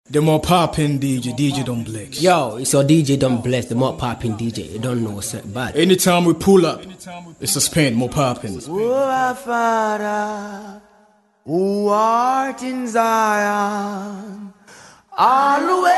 The more poppin' DJ Don't Bless. Yo, it's your DJ Don't Bless, the more poppin' DJ. You don't know what's bad. Anytime we pull up, it's a spin, more poppin'. Oh, our Father, who art in Zion, always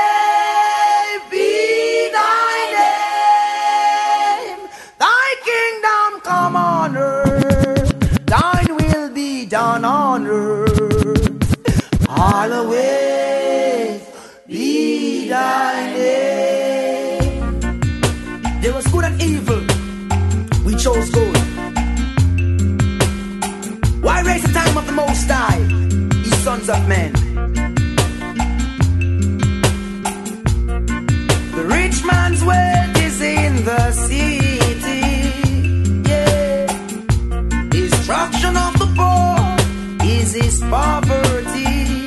be thy name. Thy kingdom come on earth, thine will be done on earth. Always be thy name. There was good and evil, we chose good. Why raise the time of the Most High, ye sons of men? The rich man's wealth is in the city, yeah. Destruction of the poor is his poverty,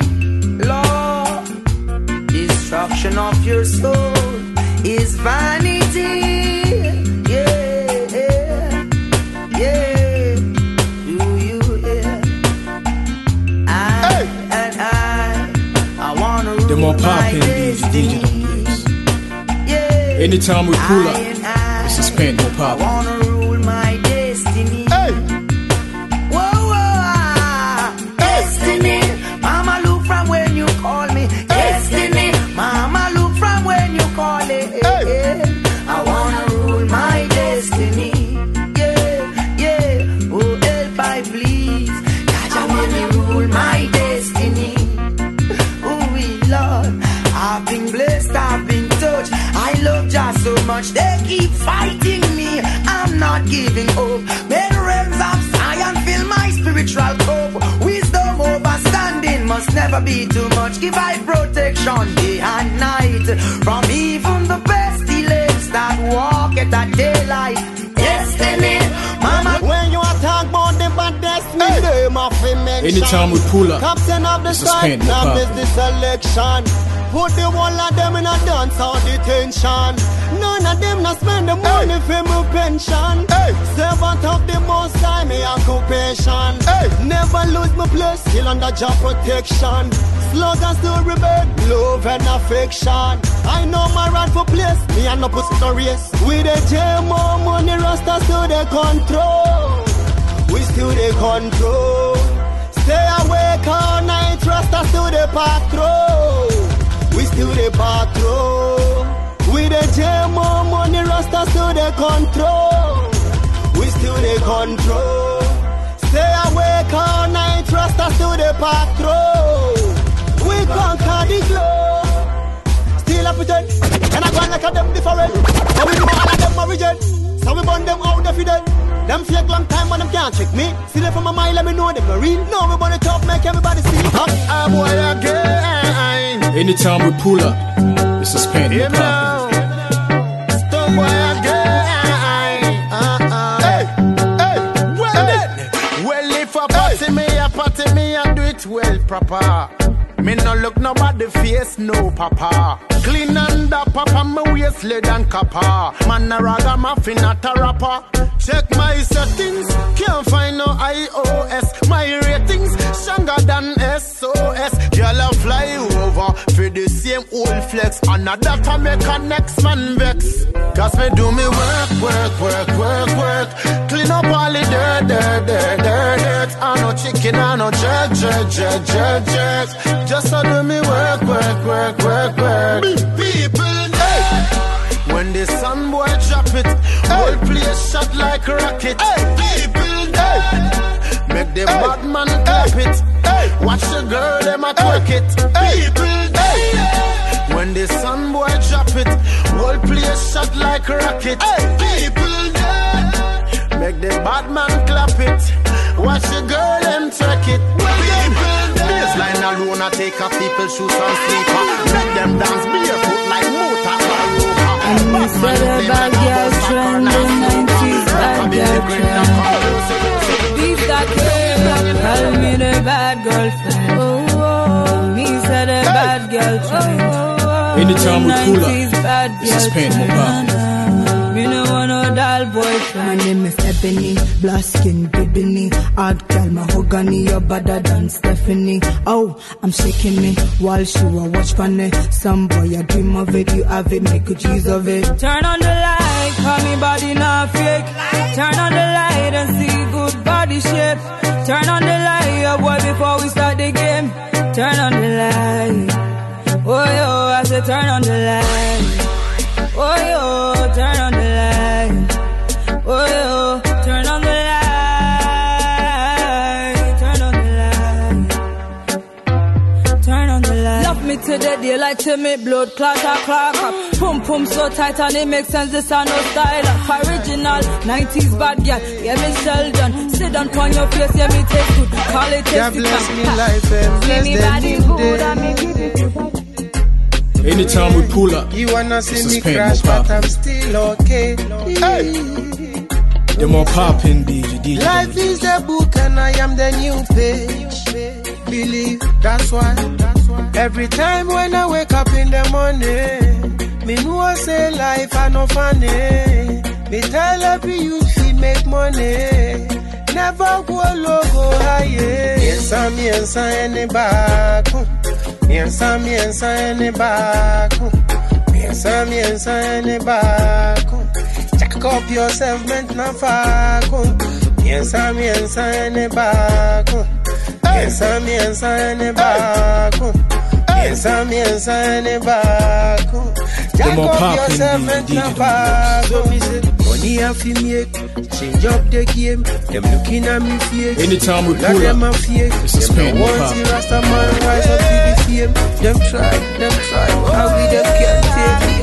Lord. Destruction of your soul is vanity. The more poppin' DJ Don't Bless. Anytime we pull up, it's a spin, more poppin'. I wanna rule my destiny. Hey. Whoa, whoa, destiny. Mama, look from when you call me. Destiny. Mama, look from when you call it. Hey. I wanna rule my destiny. Yeah, yeah. Oh, help I please. God, let me rule my destiny. Lord, I've been blessed, I've been touched. I love Jah so much, they keep fighting me. I'm not giving up. May the realms of science fill my spiritual cup. Wisdom overstanding must never be too much. Give I protection day and night from even the pestilence that walk at that daylight. Destiny, Mama. When you talk about the bad destiny, they must mention. Anytime we pull up, Captain of the sky, now miss the selection. Put the whole of them in a dance or detention. None of them not spend the money for my pension. Servant of the Most High, me occupation. Never lose my place, still under job protection. Slogans to rebel, love and affection. I know my rightful place, me and no put no race. We the jam more money, rastas to the control. We still the control. Stay awake all night, rastas to the patrol. We still the patrol. We the jam more money, rastas to the control. We still the control. Stay awake all night, rastas to the patrol. We conquer the globe. Still a pretend, and I go and look at them different. But we know all of them origin, so we burn them out the fidel. Them fake long time when them can't trick me. See them from a mile, let me know them no real. Now we burn it up, make everybody see. I'm boy again. Anytime we pull up, it's a spin, more poppin'. Stone boy again. Well, if a party me, I do it well proper. Me no look nobody face, no papa. Clean and up, papa, me waist lead and copper. Man a ragamuffin, not a rapper. Check my settings, can't find no iOS. My ratings stronger than SOS. Girl a fly over for the same old flex. And that make a next man vex. Cause me do me work. Clean up all the dirt. I no chicken, I no jerk. Just so do me work. People, hey. When the sun boy drop it, whole place shot like a rocket. People, hey. Make the bad man clap it. Watch the girl, them a twerk it. People, hey. When the sun boy drop it, whole place shot like a rocket. People, hey. Make the bad man clap it. Watch the girl, them twerk it. Baseline alone, I take off people's shoes and sleeper. Make them dance barefoot like motor or rover. And we said a bad girl trend, the 90s bad girl trend. Beef that came, call me the bad girlfriend. Oh, me said a bad girl trend. Anytime we pull up, it's a spin, more poppin'. Me no want no dull boyfriend. My name is Ebony, black skin, bibini, hard girl, mahogany, you're better than Stephanie. Oh, I'm shaking me while she will watch funny. Some boy, I dream of it, you have it, make good use of it. Turn on the light, call me body not fake. Turn on the light and see good body shape. Turn on the light, oh boy, before we start the game. Turn on the light. Oh yo, I said turn on the light. Oh yo, turn on the light. Oh yo, turn on the light. Turn on the light. Turn on the light. Love me to the daylight till me blood clot up. Pum pum so tight and it makes sense. This are no style up. Original 90s bad girl. Yeah, me Sheldon. Sit down on your face. Yeah, me take good. Call it God bless me life and bless me body good and me give it. Anytime we pull up, you wanna see me crash, but I'm still okay. Hey. The more poppin' DJ. Life is a book and I am the new page. Believe that's why. Every time when I wake up in the morning, me know I say life I no funny. Me tell every youth he make money. Never go low, go higher. Yes, I'm any back. Yes, I'm any back. Yes, I'm any back. Jack up yourself, meant na fuck. Yes, I'm any back. Yes, I'm any back. Yes, I'm any back. Jack up yourself, meant na fuck. Money I fi make, change up the game. Them looking at me fake. Anytime we pull up, it's a spin. Them want see Rasta man rise up to the fame. Them try, how we them can't take it.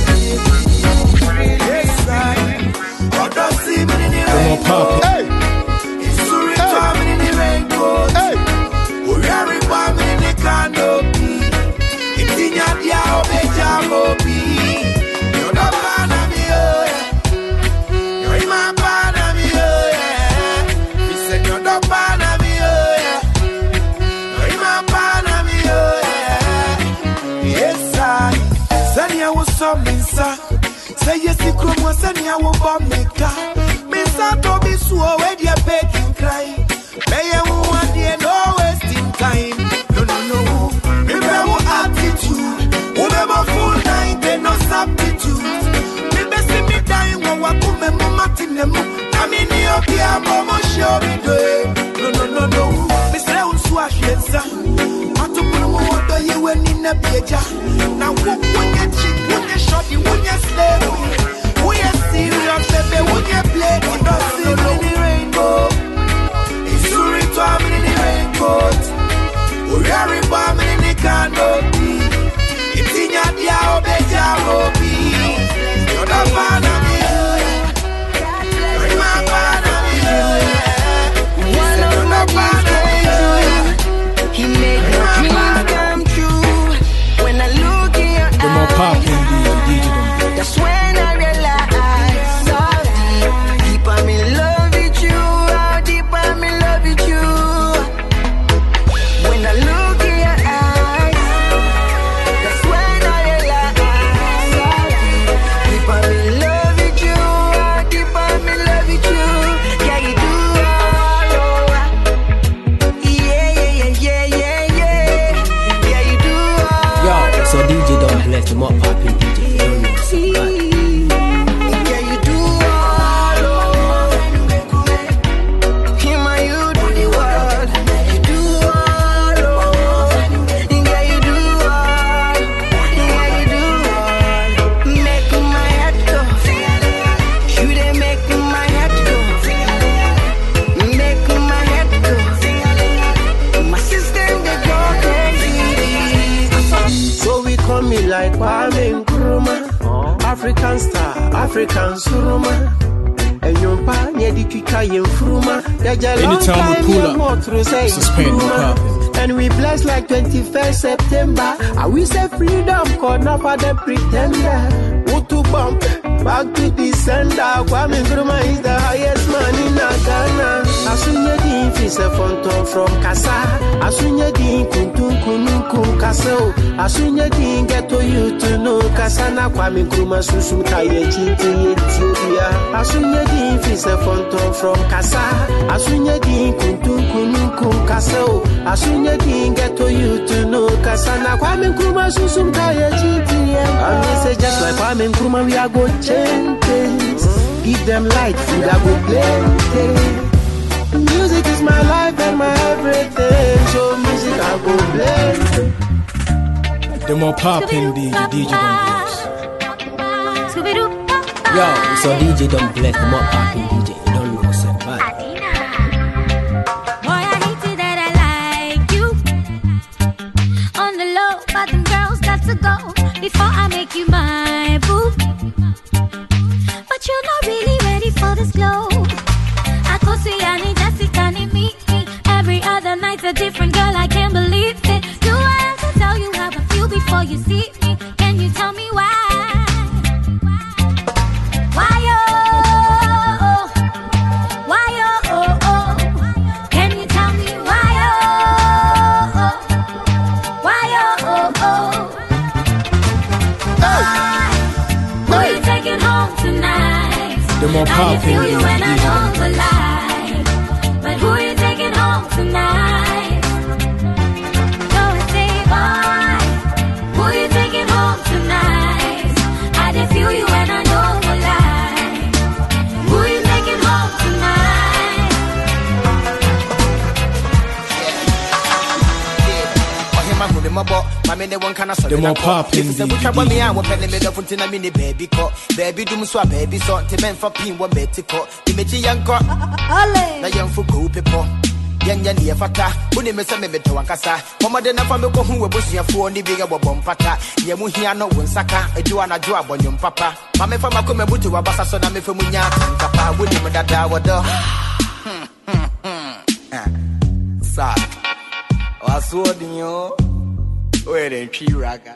The more poppin'. Hey, it's Suri coming in the raincoat. Hey, we are reborn in the canopy. It's in your dia obejamobi. You're the man of me, oh yeah. You're my man of me, oh yeah. We said you're the man of me, oh yeah. You're my man of me, oh yeah. Yes, I. Sanya was something, sir. Say yes, you come was Sanya will bomb me car. To be so where you begging cry. May you want you no wasting time. No. Remember attitude. Remember full night and no substitute. Me best me dying when I come and mama tinemu. I'm in your gear, mama show me do. No. Me say on swash yensa. Matu puno wato you when in a beja. Now when you chick, when you shot, when you slave. We are serious, baby, when you play. We don't see in the rainbow. It's Suri coming in the raincoat. We are reborn in the canopy. It's in your dia obejamobi. You're the man of me, you're my man of me, you're the man of me. He made my dreams come true. When I look in your eyes, The more poppin' DJ. that's when I realize how deep I'm in love with you. How deep I'm in love with you. When I look in your eyes, that's when I realize how deep I'm in love with you. How deep I'm in love with you. Yeah, you do all over. Yeah. Yeah, you do all. Yo, so DJ don't bless the more poppin' DJ. Yeah, you do all over. Him and you do the world. You do all over. Yeah, you do all. Yeah, you do all. Make my head go. You they make my head go. Make my head go. My system they go crazy. So we come me like Kwame Nkrumah. African star, African suruma. And your pa, yeah, the kika yen fruma. Anytime we pull up, it's a spin. And we bless like 21st September. And we say freedom, call now for the pretender. Utu bump, back to the sender. Kwame Nkrumah is the highest man in Ghana. I Asunya din fi se fonton from Kasa. Asunya din kuntun kunun Kasa. Asunya din get to you to know Kasa na Kwame Nkrumah susum kaye chiti Ethiopia. Asunya din fi se fonton from Kasa. Asunya din kuntun kunun Kasa. Asunya din get to you to know Kasa na Kwame Nkrumah susum kaye chiti. And they say just like Kwame Nkrumah we are go change things. Give them light, food I go plenty. Music is my life and my everything. So music I go plenty. The more poppin' DJ don't bless. Yo, so DJ don't bless, the more poppin' DJ. You don't know what's up, man. Boy, I hate it that I like you. On the low, but them girls got to go before I make you my boo. But you're not really ready for this glow. I go see Annie, Jessica, and meet me. Every other night's a different girl, I can't believe it. Do I have to tell you how I feel before you see me? Can you tell me why? Why, oh, why, oh, can you tell me why, oh, why, oh, why? Who you taking home tonight? The more I can poppin' feel you when I DJ. don't lie. But who you taking home tonight? Go and say why. Who you taking home tonight? I can feel you when I don't lie. Who you taking home tonight? The more poppin' DJ. Baby cut, baby do so baby so te men for pin wa beti cut. Imeji yanko. Na yanfu go people. Yanya ni fata. Uni me se me beto wankasa. Mama de na fa me ko hu we bosuafo ni biga bobom pata. Ye mu hia no wonsaka. Edu anadwo abonyom papa. Mama fa makoma butu wa basa so na me fa mu nya kapa. Wuni me dada wodo. Sa. Wasodinyo. Where the tree raga.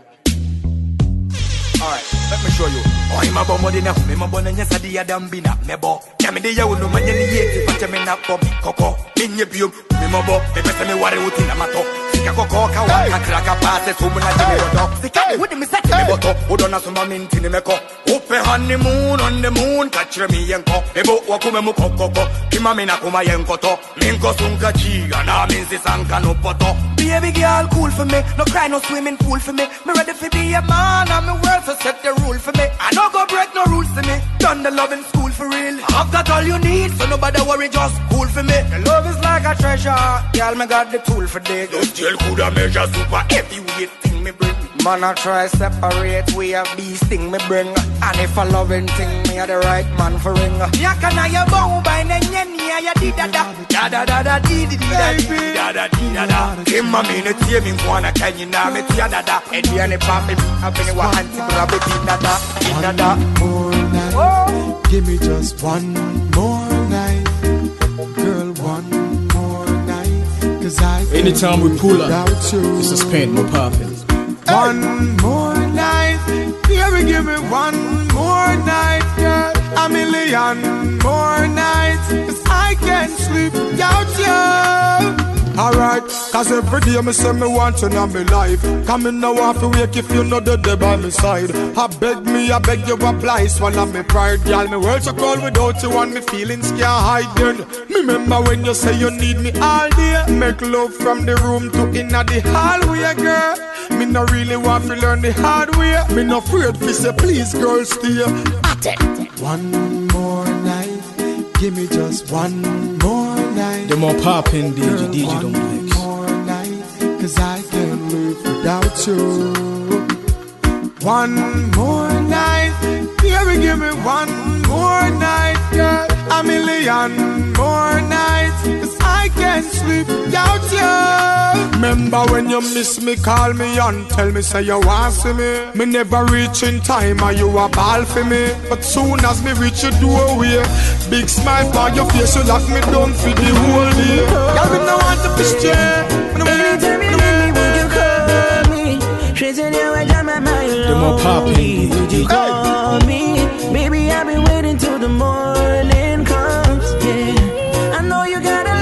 Alright, let me show you. Oh, I'm a bomb in a home, I'm a bonnet, yes, I did a dambina, mebo. Yamidi, you know, man, you but I'm not for me, coco, in your view, Mimobo, the best of me, what I would in a mato. Sika coco, crack a pass, it's woman, I did Sika, what me set me, but hold on, some mint in the meco. Open honeymoon on the moon, catch me and cock. Ebo, wakume coco, Kimamina Kuma Yankoto, Minko Sunkachi, and I mean, the Sanka no poto. Be a big girl, cool for me, no cry, no swimming pool for me. Me ready to be a man, I'm a world to set the rule for me. I no go break no rules for me. Done the love in school for real. I've got all you need, so nobody worry, just cool for me. The love is like a treasure, girl, me got the tool for dig. Those jail coulda measure super heavyweight thing me bring. Man, I try separate, we have beast thing me bring. And if a loving thing, me a the right man for ring. Yakana ya bow by nenya ya di da da da da da da di di da di da da di da da. Kim a minute, see me wanna can you now me tia da da. And the any papi, I've been wa anti grab it da da da da. More night. Give me just one more night. Girl, one more night. Cause I Anytime we pull up, without you. it's a spin, we're poppin'. One more night, baby, give me one more night, girl. A million more nights, 'cause I can't sleep without you. Alright, 'cause every day me say me want you in my life. Come in now off to wake if you know the day by my side. I beg you apply, swallow me pride, girl. Me world so cold without you and me feelings can't hide. Then remember when you say you need me all day. Make love from the room to inna the hallway, girl. Me no really want to learn the hard way. Me no afraid to say please, girl, stay. One more night, give me just one more night. The more poppin' DJ don't bless. One more night, 'cause I can't live without you. One more night, baby, give me one more night, girl. A million more nights, 'cause I can't sleep without you. Remember when you miss me, call me and tell me say you want see me. Me never reach in time and you a ball for me. But soon as me reach your doorway, big smile for your face, you lock me down for the whole day. Girl, me no want to be straight. Anytime you need me, would you call me? Tracing you away, my mind. The more poppin' Would you call me? Baby, I've been waiting till the morning comes. Yeah, I know you got a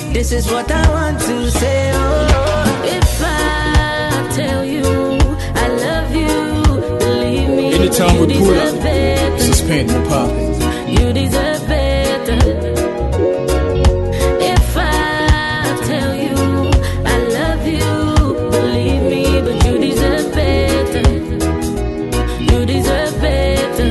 This is what I want to say. Oh, if I tell you I love you, believe me. Anytime we pull up, suspend the pop. You deserve better. If I tell you I love you, believe me, but you deserve better. You deserve better.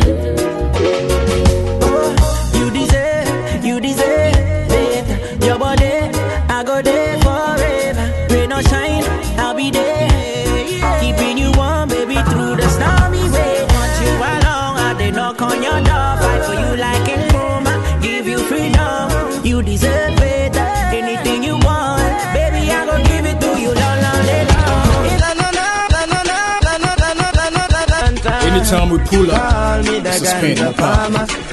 Oh, you deserve better. Your body, I go there forever. Rain or shine, I'll be there. Keeping you warm, baby, through the stormy way. Want you along, I did knock on your door. Fight for you like a woman, give you freedom. You deserve better. Anything you want, baby, I go give it to you long, long, long. Anytime we pull up, suspend the pop.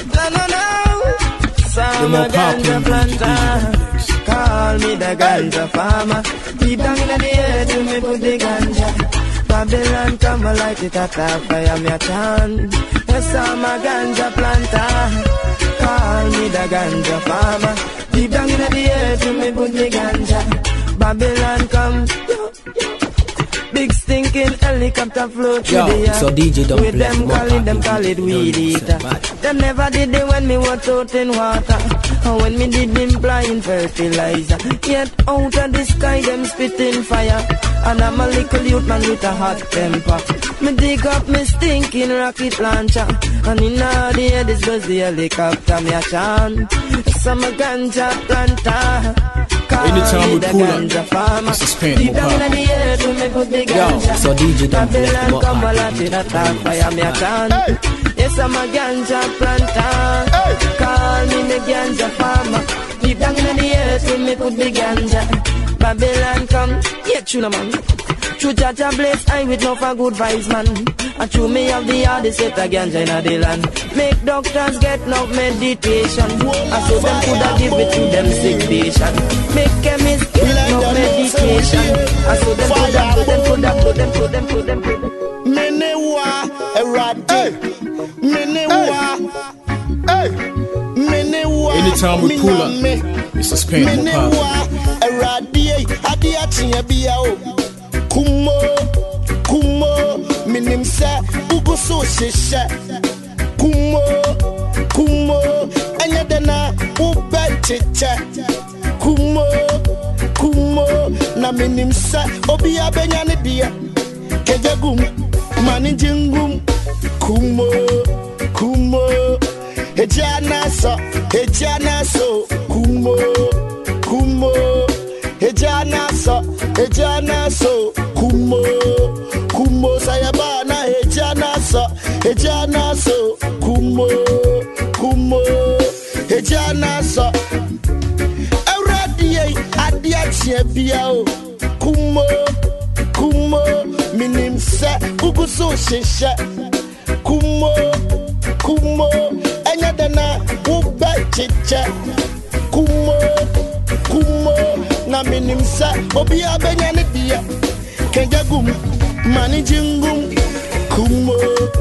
The more poppin', call me the ganja farmer. Deep down in the air, to me put the ganja. Babylon come and light it at a fire, me a chant. Yes, I'm a ganja planter. Call me the ganja farmer. Deep down in the air, to me put the ganja. Babylon come. Big stinking helicopter float through the air. So DJ don't with them call it weed eater. Them never did it when me was out in water, or when me did implying fertilizer. Yet out of the sky them spitting fire, and I'm a little youth man with a hot temper. Me dig up me stinking rocket launcher, and in the air this was the helicopter me a chant. Some a ganja planter. Anytime we pull up, suspend the pop. Yo, so DJ don't play the come a lot in a talk fire me a can. Yes, I'm a ganja planter. Call me the ganja farmer. Deep down in the earth when me put the ganja. Babylon come, yeah, tuna man. True Jaja bless I with no for good vibes man. And true me have the hardest set a ganja in the land. Make doctors get no meditation. I so them coulda give it to them sick patient. Make chemists get no medication. I so them coulda. Menewa erade. Menewa. Menewa. Anytime we pull up, we suspend the pop. Menewa erade. Adi atinya biao. Kumo, minim se ugo so shisha. Kumo, anya dana ube chicha. Kumo, na minim se obi abenya ne dia. Kejagum, manijingum. Kumo, ejana so. Kumo, ejana so. Kumo sayabana ejana so kumo ejana so awradi adia chiabia kumo minim se uguso shisha kumo anya dana uba chicha kumo na minim se obi abenya ne dia Kejagum, manijingum, kumo,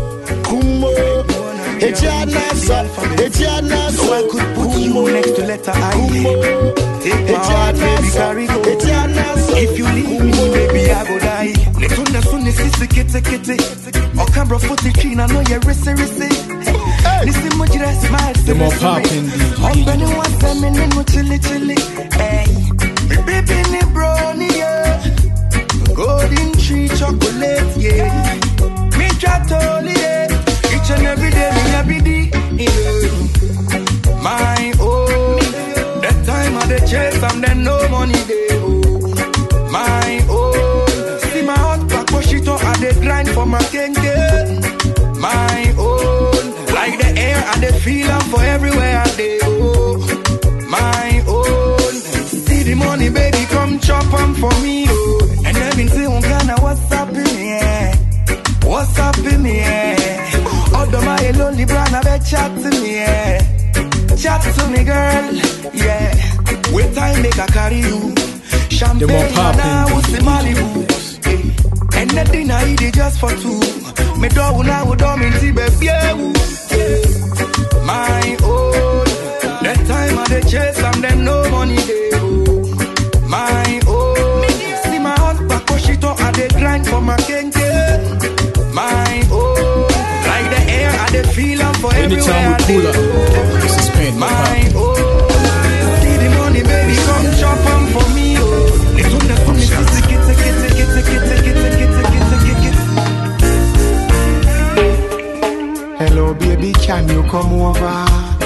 ejana so. So I could put you next to letter I. Take my heart, baby, carry go. If you leave me, baby, I go die. Netuna sunni sisi kete. O cambro footy china no ye rese. Nisi mujira smile. The more poppin' DJ. Open you want feminine no chili. Hey, baby ni brownie yeah. Golden tree chocolate, yeah. Me chatoli, yeah. Each and every day, yeah. My own. That time of the chase, I'm then no money day. Oh. My own. See my hot back, push it on, I dey grind for my kenge. My own. Like the air, I dey feel am for everywhere I dey. Oh. My own. See the money, baby, come chop 'em for me. Oh. And let me see what's up in here? What's up in here? Although my lonely brand, I bet chat to me, yeah. Chat to me, girl, yeah. Wait time make I carry you. Champagne, now what's the Malibu? And the dinner I eat it just for two. Me dog now would mean see baby. My own. That time of the chase, I'm then no money day.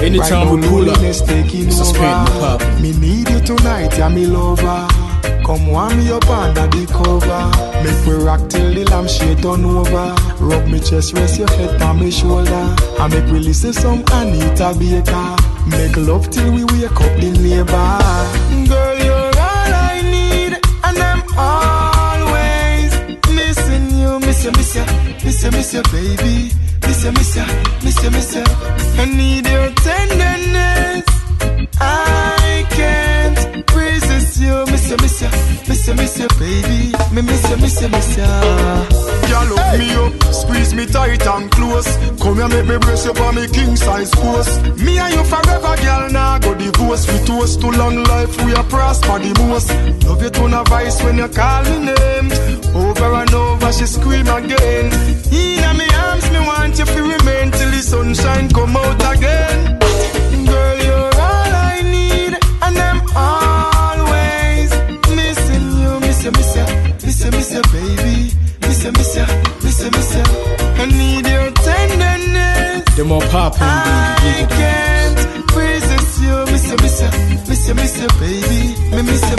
Anytime we pull up, it's a spin, pop. Me need you tonight, yeah, me lover. Come warm me up under the cover. Make me rock till the lampshade turn over. Rub me chest, rest your head on my shoulder. And make we listen some Anita Baker. Make love till we wake up the neighbor. Girl, you're all I need, and I'm always missing you. Miss you, baby. Miss you. I need your tenderness. I can't resist you. Miss you, baby. Me miss you. Y'all look me up, squeeze me tight and close. Come here, make me brace you for me king size post. Me and you forever, girl, now go divorce. We toast to long life, we are prosper the most. Love you to no vice when you call me name. Over and over, she scream again. In my arms, me want you to remain till the sunshine come out again. Girl, you're all I need, and I'm always missing you. Miss you, baby. Miss you. I need your tenderness. The more poppin', I can't resist you. Miss you, baby. Miss you.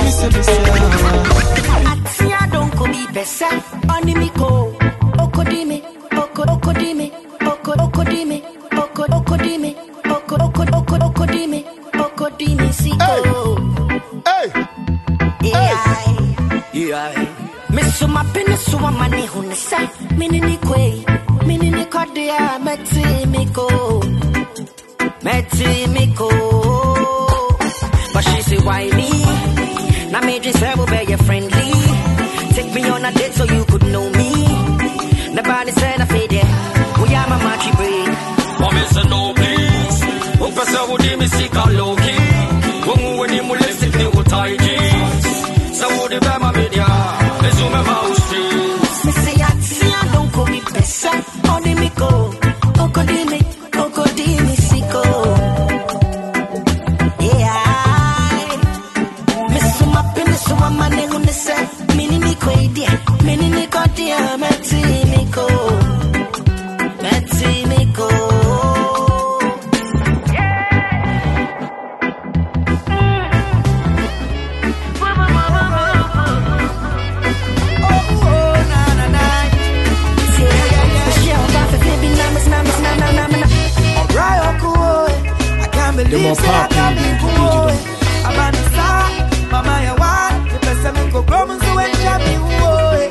Atia don't come be best. Onimiko, okodime, okodime, siko. Hey. Yeah. Miss my penis, so my money on the side. Minini kodia, metimico. But she say, why me? Now made you say, we'll be your friendly. Take me on a date so you could know me. Nobody said I fade it. We are my matchy break. Mama said, no, please. Who pass out with him, sick or low key. When we win him, we'll let it go tight. So, would the Bama media? Let's do my mouse, please. Me say, I don't go be best. Onimiko, okodime, siko. Yeah. Miss my penis, so my money on the set. Minini kodia, metimico. The more poppin', Mama, you want the best of me go grow so when you me boy.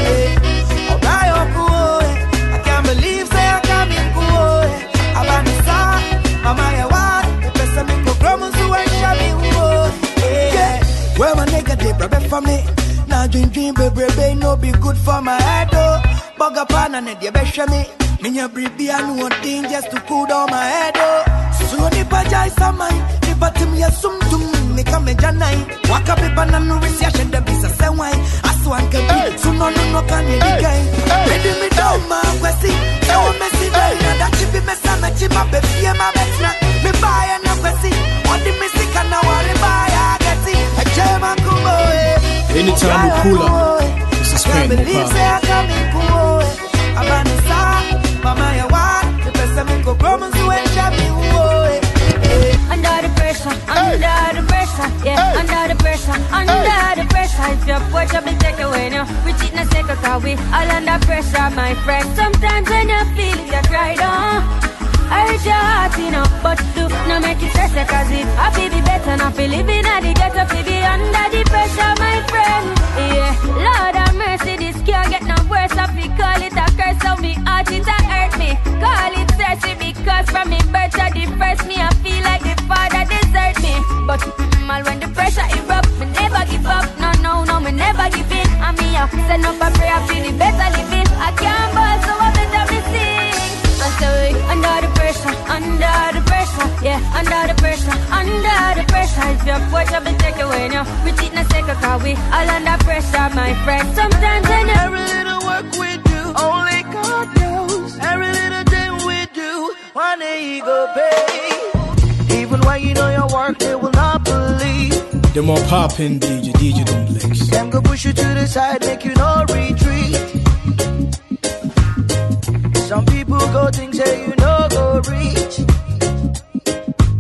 I can't believe say I can't be boy. Mama, you want the best of me go grow so when you me boy. Well, my nigga, they brother for me. Now dream, baby, no be good for my head, oh. Bug up on and you best me. Minya baby, I know one thing just to cool down my head, oh. So nipa jai samai, nipa timya sumtum, nika mejanai. Waka pipa na nurisi ya shende bisa sewai. Aswan kebi, suno kanye digai. Baby me do ma kwesi, ewa mesi dai. Nada chibi mesa me chima befiye ma betna. Me baya na kwesi, wadi misika na wale baya geti. Ejema kumo anytime we pull up, it's a spin, pop. Mama, you want the best of me go grow so when you me under the pressure, yeah, under the pressure. If your push up and take away now, we cheat and take a car, we all under pressure, my friend. Sometimes when you feel it, you cry down. I hurt your heart, you know, but do not make it stress, cause it I feel be better, not feel living at the ghetto, feel be under the pressure, my friend. Yeah, Lord have mercy, this can't get no worse. I feel call it a curse, so me heart it a hurt me. Call it thirsty because from me birth to the first me, I feel like the father desert me. But all when the pressure erupt, me never give up. No, me never give in. And me up, send up a prayer, feel it better living. I can't ball, so I better be sing. I say under the pressure, yeah, under the pressure. If your push up and take away now, we cheat and take a car, we all under pressure, my friend. Sometimes when every little work we do, only God knows. Every little thing we do, one day you go pay. Even when you know your work, they will not believe. The more poppin' DJ Don't Blix. Them go push you to the side, make you no retreat. Some people go think say you no go reach.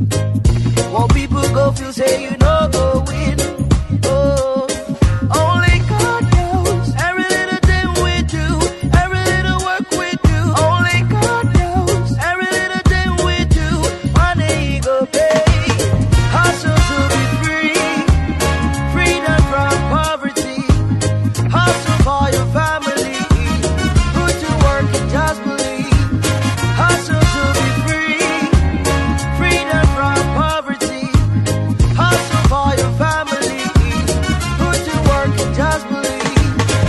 What people go feel say you no go win. Oh, only God knows every little thing we do, every little work we do. Only God knows every little thing we do. Money he go pay. Hustle to be free, freedom from poverty. Hustle for your family, put to work and just believe. Hustle to be free, freedom from poverty. Hustle for your family, put to work and just believe.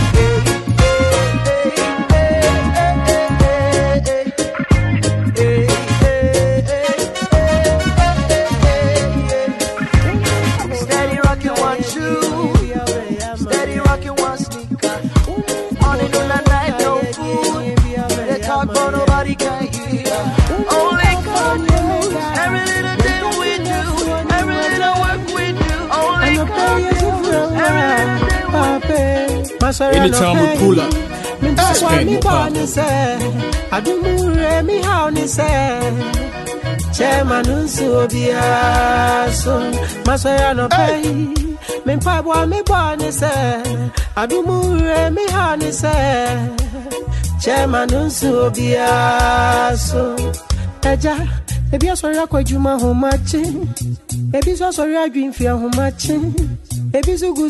Steady rocking one shoe, steady rocking one sneaker. On it all night, no food. They talk but nobody can hear. Only God knows every little thing we do, every little work we do. Only God knows every little thing we do. Anytime we pull up, it's Pen Mo Poppin'. I do more me how ni say. Chairman unso bia so masaya no pay. Me pabwa me bani say. I do more me how ni say. Chairman unso bia so. Eja ebi asori akwajuma ho machi. Ebi so asori adwin fia ho machi. Anytime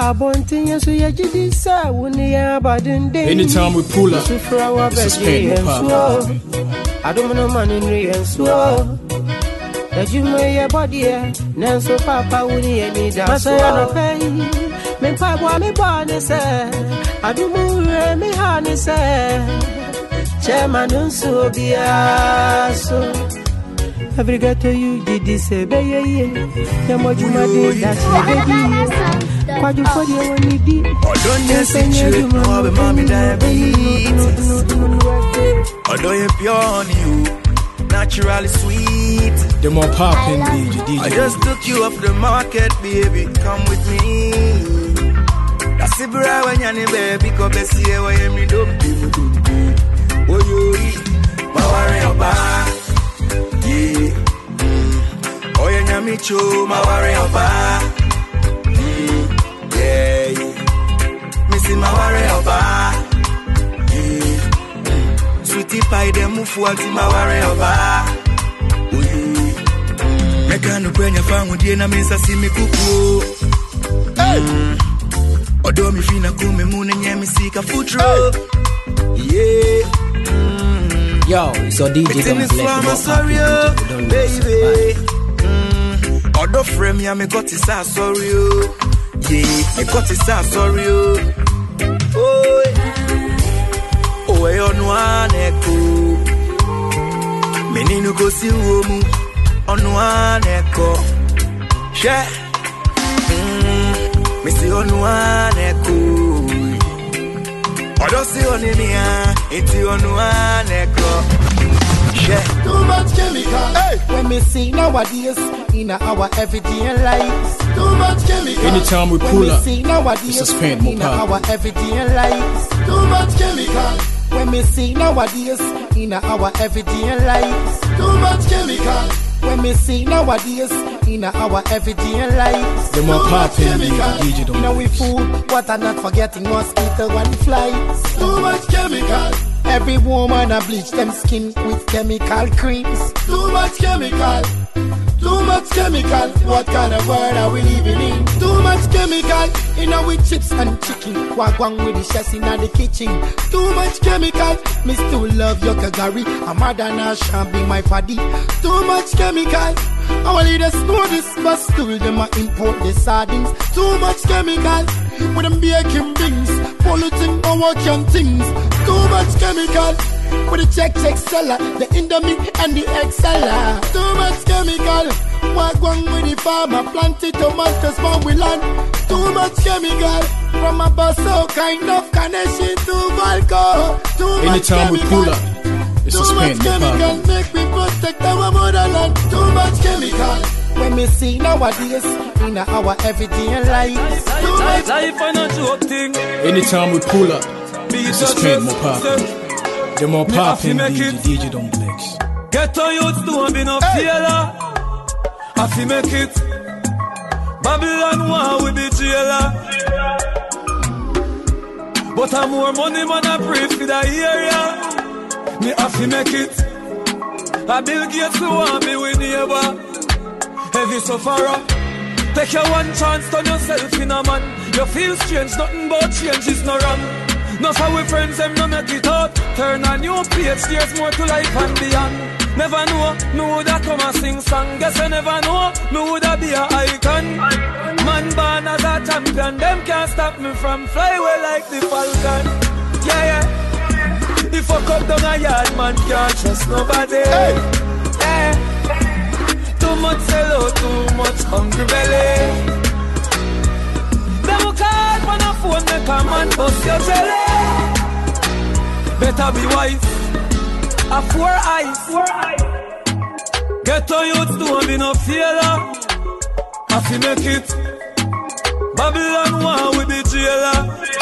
we pull up, this is Pen Mo Poppin'. I don't know money and slow. That you may your body, Nanso Papa would need that. I don't pay. Me Papa, me bonnet, sir. I do more, me honey, sir. Chairman, so be so. Every ghetto you did this, baby. The more you did that, baby. Quad you for you when you did. Oh, don't you say you know the mommy diabetes. Oh, don't you pure on you, naturally sweet. The more poppin' DJ. I just took you off the market, baby. Come with me. That's it, bro. When you're baby, come and see how I am. You don't be. Oh, you eat. My worry about. Yeah. Oh, you're me too. My worry about. Yeah. Missing my worry about. Yeah. Sweetie pie, them move forward to my worry about. Oh, yeah. Make a no brain your fan with you, and I miss a see me cuckoo. Hey. Although me feel like me moon and yeah, me seek a foot roll. Yeah. Yo, so DJ don't bless sorry, baby. Although frame ya me got it sorry, yeah, me got it sorry, oh, oh, you no aneko, me ni no go see womu, on aneko, she, me see on aneko. I don't see on me, it's on one echo. Too much chemical. Hey. When me see nowadays in our everyday lives. Too much chemical. Anytime we pull up, this is Pen Mo in Poppin'. our everyday lives. Too much chemical. When me see nowadays in our everyday lives. Too much chemical. When me see nowadays in our everyday lives. The more poppin' DJ don't know we food, what I'm not forgetting mosquito and flies. Too much chemical. Every woman a bleach them skin with chemical creams. Too much chemical. Too much chemical. What kind of world are we living in? Too much chemical. In our with chips and chicken. Wagwan with the chefs in the kitchen. Too much chemical. Me still love your Kagari. I'm mad and I shan't be my paddy. Too much chemical. Our leaders know this, but still them a import the sardines. Too much chemical. With them baking things, polluting our can things. Too much chemical. With the check seller, the Indomie and the Excella. Too much chemical. Wagwan with the farmer, planted tomatoes for we land. Too much chemical. From a bus, so kind of connection to Valco. Too much Anytime we chemical. pull up, this is Too much Pen Mo chemical. Poppin'. Make me protect our motherland. Too much chemical. When me see nowadays in our everyday lives. Too much life and a joke thing. Anytime we pull up, this is Pen Mo Poppin'. The more poppin' DJ don't bless. Get on youths to be no failure. I fi make it. Babylon war with the jailer. But I'm more money man I pray for the area. Me I fi make it. I Bill Gates who want me with neighbor. Heavy sufferer. Take your one chance, turn yourself in a man. You feel strange, nothing but change is no wrong. No for we friends, them no make it out. Turn a new page, there's more to life and beyond. Never know, me woulda come and sing song. Guess I never know, me woulda be a icon. Man born as a champion, them can't stop me from fly away like the falcon. Yeah, yeah. If I come down a yard, man can't trust nobody. Hey. Yeah. Too much hello, too much hungry belly. Them call on a phone, make a man bust your belly. Better be wise. A 4 eyes. Get on youth to be no failure. I fi make it. Babylon war with the jailer.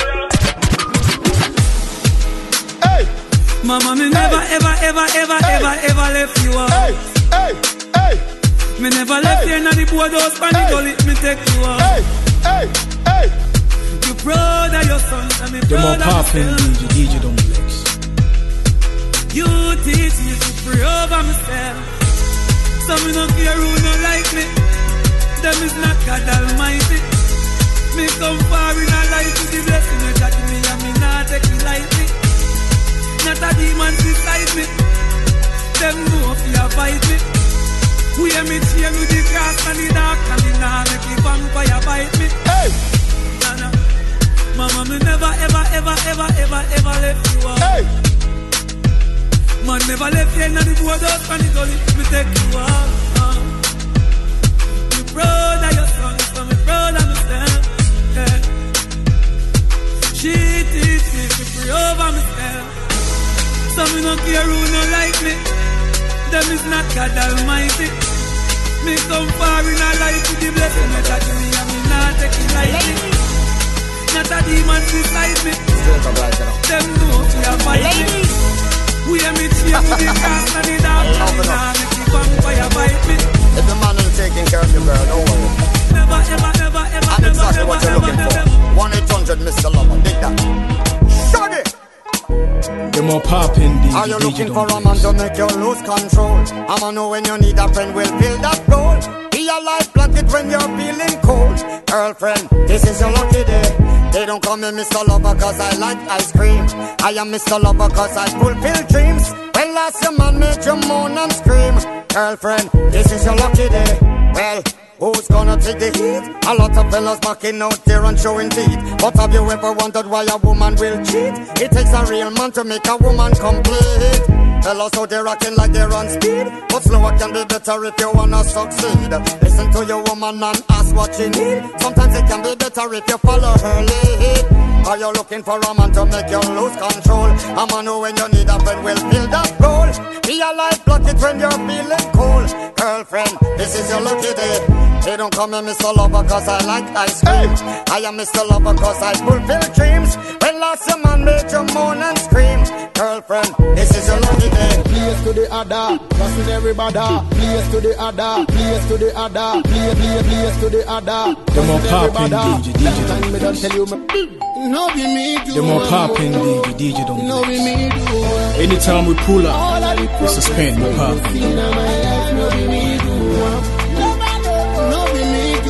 Hey, mama, me never ever left you out. Hey. Me never left you in the boardhouse, but the gully me take you out. Hey. You proud of your son, and me proud of myself. DJ don't flex. You teach me to pray over myself. Some me no care who no like me. Them is not God Almighty. Me come far in a life with the blessing you got me, and me not take it lightly. Not a demon beside me. Them know if you fight me. We hear me chain with the grass and the dark, and the nah make the vampire bite me. Hey, Nana, mama, me never ever left you out. Hey. Man never left you in the boardhouse and the gully, me take you out. You proud of your son, so me proud of myself. Yeah. She teach me to pray over myself. So me no care who no like me. Them is not God Almighty. Me come far in a life with the blessing you got me, and me not take it lightly. Not a demon beside me. Them know we are fighting. We are me cheer with the grass and the dark, and the nah make the vampire bite me. If the man is taking care of you, girl, don't worry. Never ever. I'm exactly what you're looking for. 1-800 Mr. Lover, dig that. Shut it. The more poppin' DJ. Are you looking for a man to make you lose control? I'ma know when you need a friend, we'll fill that role. Be a life blanket when you're feeling cold. Girlfriend, this is your lucky day. They don't call me Mr. Lover cause I like ice cream. I am Mr. Lover cause I fulfill dreams. When last your man made you moan and scream. Girlfriend, this is your lucky day. Well, who's gonna take the heat? A lot of fellas backing out there and showing teeth. But have you ever wondered why a woman will cheat? It takes a real man to make a woman complete. Fellas out there acting like they're on speed, but slower can be better if you wanna succeed. Listen to your woman and ask what she need. Sometimes it can be better if you follow her lead. Are you looking for a man to make you lose control? A man who when you need a friend will fill that role. Be a life bucket when you're feeling cold. Girlfriend, this is your lucky day. They don't call me Mr. Lover cause I like ice cream. I am Mr. Lover cause I fulfill dreams. When last your man made you moan and scream. Girlfriend, this is your lucky day. Place to the other, trusting everybody. Place to the other, place to the other. Place to the other. The more poppin' DJ me don't tell you no be me do. The more poppin' DJ don't no be me do. Anytime we pull up, it's a spin, we pop. No be me do. No be me do.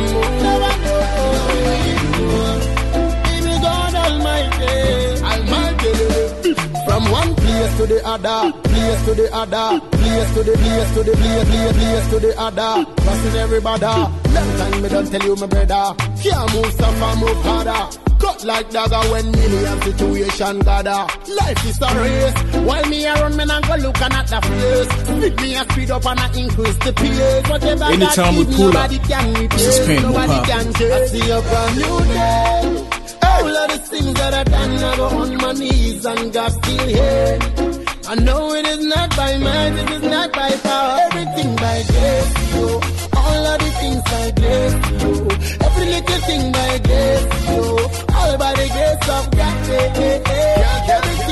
Baby God Almighty. From one place to the other, place to the other, place to the place to the place to the other. Trusting everybody. Long time me don't tell you, my brother. Can't move some and move harder. Cut like dagger when million situation gather. Life is a race. While me around, me not go looking at the face. Make me a speed up and I increase the pace. Whatever anytime we pull up, it's a spin, nobody can change. I see a brand new day. All of the things that I done, I go on my knees and God still here. I know it is not by might, it is not by power. Everything by grace, yo. All of the things by grace, yo. Every little thing by grace, yo. All by the grace of God, everything by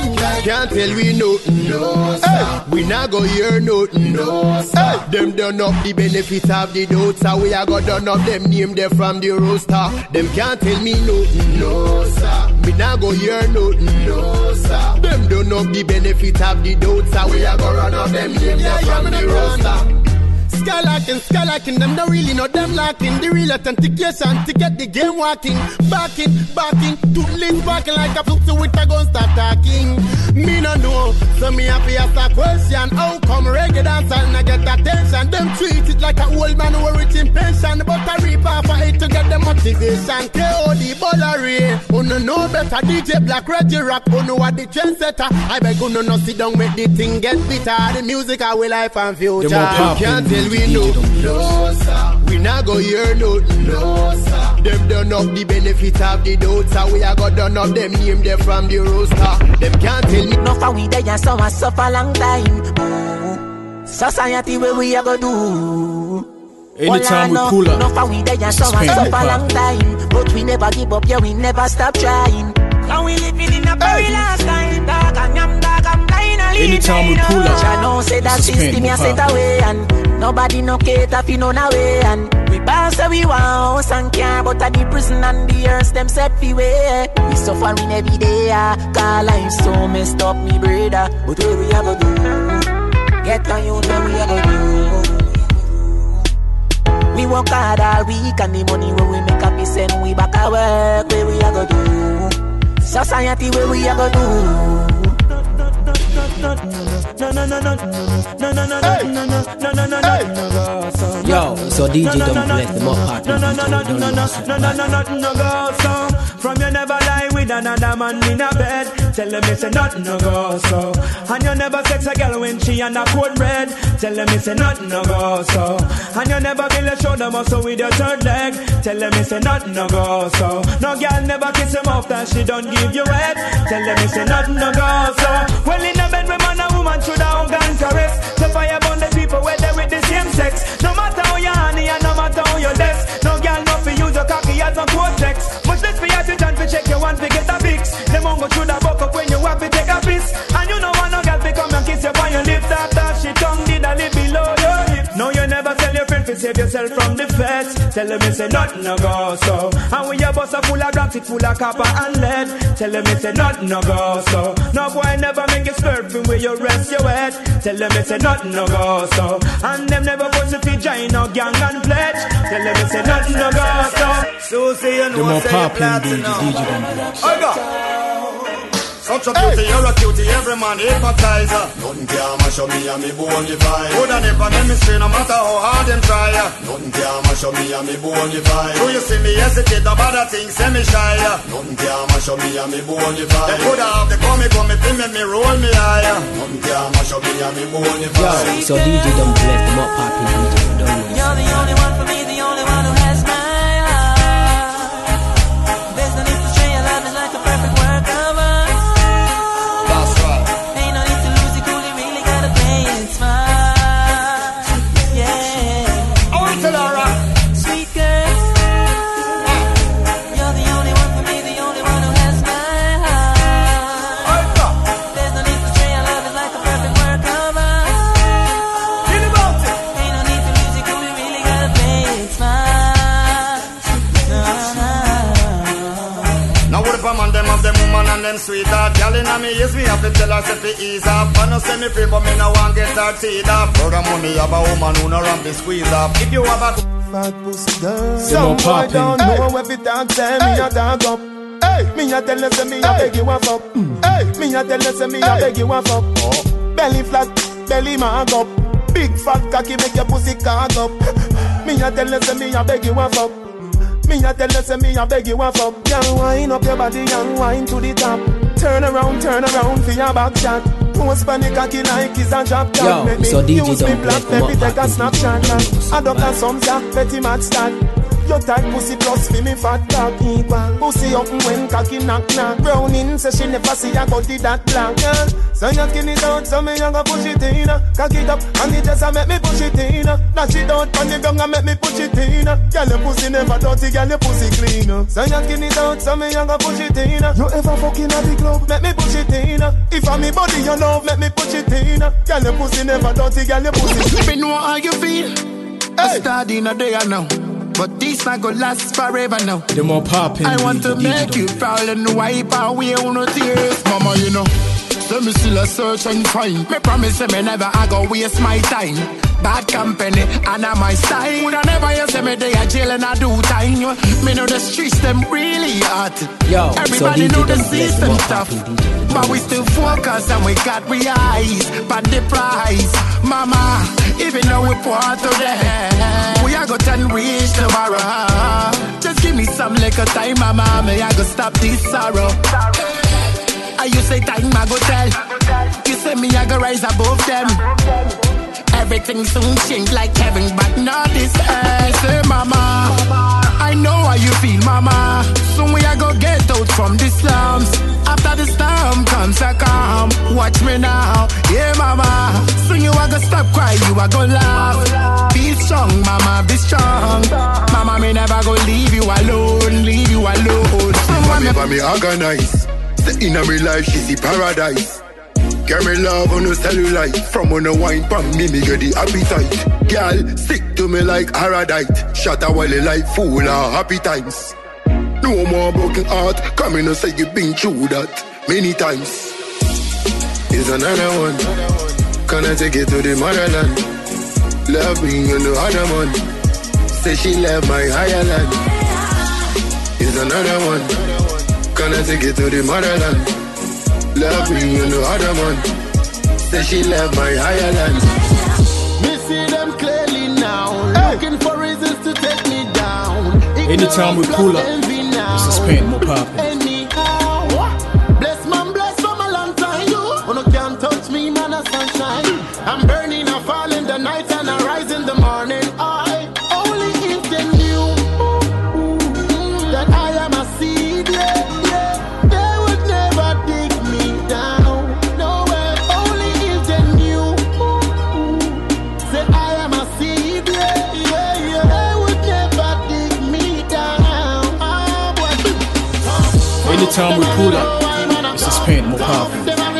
can't tell we nothing. No, sir. We not go hear nothing. No, sir. Them done up the benefit of the doubt, so we are go done up them name there from the roster. Them can't tell me nothing. No, sir. We not go hear nothing. No, sir. Them done up the benefit of the doubt, so we are go run up them name there from the roster. Skylarking, them don't really know them lacking. The real authentication to get the game working. Backing, two links backing like a foot with a gun start talking. Me no know, so me happy ask a question. How come reggae dancers not get attention? Them treat it like a old man who rich in pension. But I reap off for it to get the motivation. K.O.D. Bollery, who no know better. DJ Black, Reggie Rock, who know what the trendsetter. I beg who no sit down, make the thing get bitter. The music our life and future. Can't tell we know, no sir. We not go hear nothing, no sir. Them done up the benefit of the doubt, so we are go done up them name there from the roster. Them can't tell me no for we there and so and suffer long time. Society where we are go do. Anytime we pull up, no for we there and so and suffer long time. But we never give up, yeah we never stop trying. Now we living in a very last time. Dark and blind. Anytime we pull up, I know say that system you set away and nobody no cater fi none away and we pass so we want house and car but at the prison and the earth them set fi way. We suffering every day, cause life so messed up me brother. But what we a go do? Get on you, then we a go do. We work hard all week and the money when we make up we send we back at work. Where we a go do? Society where we a go do? Yo, so DJ don't bless them up hard. From you never lie with another man in a bed. Tell them it's a nothing no go so. And you never sex a girl when she and a cold bread. Tell them it's a nothing no go so. And you never build a shoulder muscle with your third leg. Tell them it's a nothing no go so. No girl never kiss him off that she don't give you head. Tell them it's a nothing no go so. Well in a bed with man and woman should have hug and caress. So fire burn the people where they with the same sex. No matter how you honey and no matter how you less. No girl no fi use your cocky as no cortex. Much less for you to chance to check your one to get a fix. Them won't go through the buck up when you have to take a piss. And you know one no girl fi come and kiss you on your lips. After she tongue did a lip below your hip. No you never tell your friend to save yourself from the feds. Tell them it's a nothing no go so. And when your bus are full of rocks it full of copper and lead. Tell them it's a nothing no go so. No boy never make you slurp from where you rest your head. Tell them it's a nothing no go so. And them never put if you join no gang and pledge. Tell them it's a nothing no go so. So say you know what's DJ I got such a beauty, you're a cutie, every man hypnotizer. Nothing can mash up me and me bone you fire. Would I never make me stray no matter how hard them try. Nothing can mash up me and me bone you fire. Do you see me hesitate about the things, say me shy. Nothing can mash up me and me bone you fire. They could have the come feel me roll me higher. Nothing can mash up me and me bone you fire. Yo, so DJ don't bless them up happy DJ, don't know. You're the only one for me, the only one who has my heart. There's no need to stray, your love is like a perfect work of art. Ain't no need to lose it, cool, you really gotta play it smart. Yeah. Oh, it's Laura. Sweet girl. You're the only one for me, the only one who has my heart. There's no need to stray, your love is like a perfect work of art. Ain't no need to lose it, cool, you really gotta play it smart. Now what if a man them have them woman and them sweetheart? Girl in me yes me have to tell her say fi ease up. I no say me free but me no want get her teeth up. For the money have a woman who no ramp the squeeze up. If you have a fat pussy girl, some boy don't know if it dance say me a dog up. Me a tell her say me a beg you a fuck. Me a tell her say me a beg you a fuck. Belly flat, belly mark up. Big fat cocky make your pussy cock up. Me a tell her say me a beg you a fuck. Me a tell her say me a beg you a fuck. Girl wind up your body and wind to the top. Turn around for your back shot. Post panic cocky like it's a drop top. Yo, so DJ use me don't black, bless them let me up take a happy snapshot. DJ. Adopt a some jack, petty match start. Your tight pussy plus fi me fat dog equal. Pussy up when cocky knock knock. Browning say she never see a body that black. Yeah. So you skin it out, so me young push it in. Cock it up and it just a make me push it in. Dash it out on the ground and make me push it in. Girl your pussy never dirty, girl your pussy clean. So you skin it out, so me young push it in. You ever fucking at the club, make me push it in. If I'm me body you love, make me push it in. Girl your pussy never dirty, girl your pussy clean. Me know how you feel. I start in a day now, but this not gonna last forever now. The more poppin', I want to make you proud and wipe away all no tears, mama. You know, let me still a search and find. Me promise me never I go waste my time. Bad company and I'm my style. Would I never you say me they a jail and I do time? Me know the streets them really hot. Yo, everybody so know the system tough, but we still focus and we got we eyes. But the price, mama, even though we poor today, we are gonna reach tomorrow. Just give me some little time, mama. Me I go stop this sorrow. You say time I go tell. You say me I go rise above them. Everything soon change like heaven, but not this earth. Say mama, I know how you feel, mama. Soon we are go get out from the slums. After the storm comes a calm. Watch me now, yeah mama. Soon you are gonna stop crying, you are gonna laugh. Be strong, mama, be strong. Mama, me never go leave you alone, leave you alone. Mama, me organize. Say in my life, she see paradise. Get me love on the cellulite. From on the wine from me get the appetite. Girl, stick to me like Aradite. Shut a wally like full of happy times. No more broken heart. Come in and say you been through that many times. Here's another one. Can I take it to the motherland? Love me on the other one. Say she left my higher land. Here's another one. Can I take it to the motherland? Love me, you know other man. Say she left my higher land. Me see them clearly now. Looking for reasons to take me down. Anytime we pull up, this is Pain, more poppin'. Anyhow, bless man, bless from a long time. You no can't touch me, man, a sunshine. I'm burning, I fall in the night and I rise in the morning. I only if they knew that I am a seed. They would never dig me down. No way. Only if they knew that I am a seed. They would never dig me down. Anytime we pull up, this is Pain, more poppin'.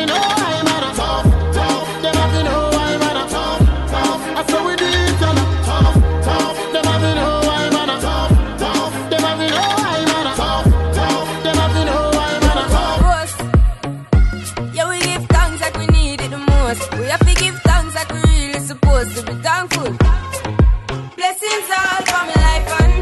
We have to give thanks like we really supposed to be thankful. Blessings all for my life and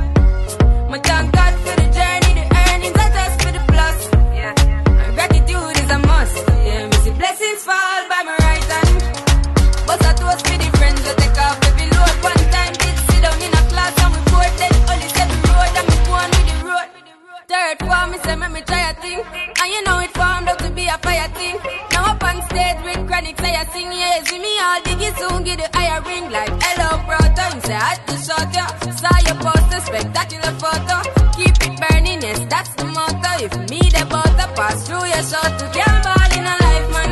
my thank God for the journey, the earnings are just for the plus. Yeah, and gratitude is a must. Yeah, me see blessings fall by my right hand. But I toast for the friends who take off every load. One time did sit down in a class and we board then only set the road and me go on with the road. Third form, me say me try a thing, and you know it formed out to be a fire thing. Now up on stage with chronic, say I sing, yeah, see me all diggy soon, get the higher ring like hello, brother. You say I had to shot ya, saw your poster, spectacular photo. Keep it burning, yes, that's the motto. If me the butter pass through your shot to get ball in a life, man.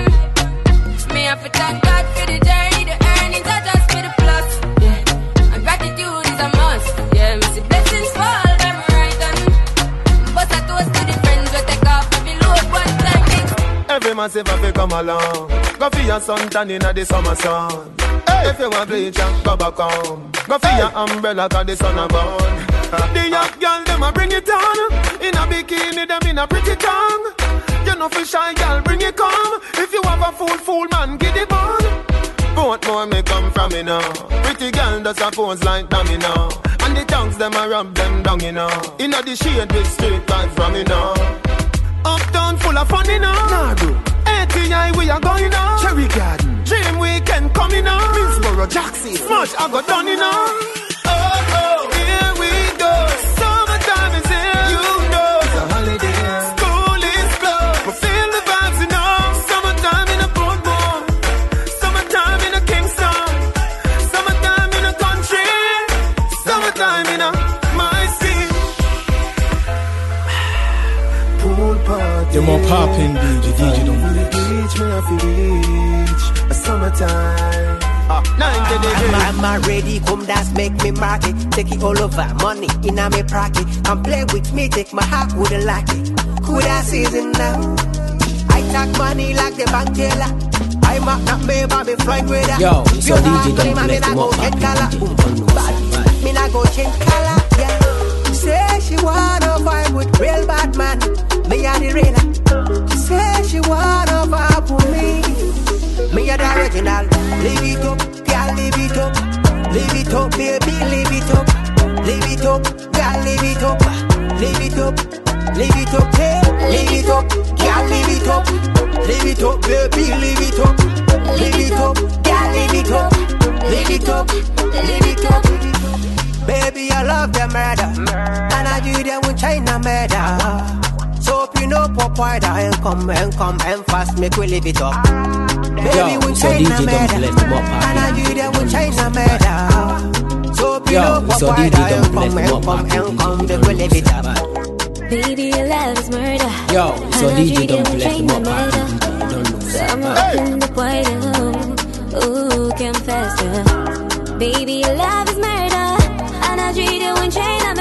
Me have to thank God for the journey, the earnings are just for the plus. Yeah, and gratitude is a must. Yeah, me see blessings fall by my right hand. But I toast to the friends who take off every load one time. Every man say fi come along. Go for your suntan inna the summer sun. Hey. If you want bleach, go back home. Go for your umbrella 'cause the sun a burn. The young girl them a bring it on. In a bikini them in a pretty tongue. You know for shy girl bring it come. If you have a fool man get it on. Both more may come from me now. Pretty girl does a pose like dummy now. And the tongues them a rub them down you know. Inna the shade with straight vibes from me now. Uptown full of fun, you know. Nah, bro. ATI, we are going now. Cherry Garden. Dream Weekend coming now. Minsboro, Jackson. Smush, I got done, you know. Oh, here we go. Summertime is here. You know. It's a holiday. School is closed. But feel the vibes, you know. Summertime in a Portmore. Summertime in a Kingston. Summertime in a country. Summertime in a my The more poppin' DJ don't reach me off the beach, a summertime. I'm ready, come dance, make me mark it. Take it all over, money in my pocket. Come play with me, take my heart, wouldn't like it. Could I season now? I take money like the bank teller. I'm not me, Bobby Floyd with her. Yo, so DJ don't play the more poppin'. Me not go change color, yeah. Say she wanna vibe with real bad man. Me a the realer. She say she wanna vibe with me. Me a the original. Live it up, girl, live it up. Live it up, baby, live it up. Live it up, girl, live it up. Live it up, live it up, hey. Live it up, girl, live it up. Live it up, baby, live it up. Live it up, girl, live it up. Live it up, live it up. Baby, I love the murder, and I do them with China murder. So if you know pop wide, and come and fast, make we live it up. Baby, we China murder, and I do them with China murder. So if you know pop wide, and come, make we live it up. Baby, your love is murder. Yo, so DJ don't play the murder. So I'm open the portal. Ooh, come faster. Baby, your love is murder. And I treat you in China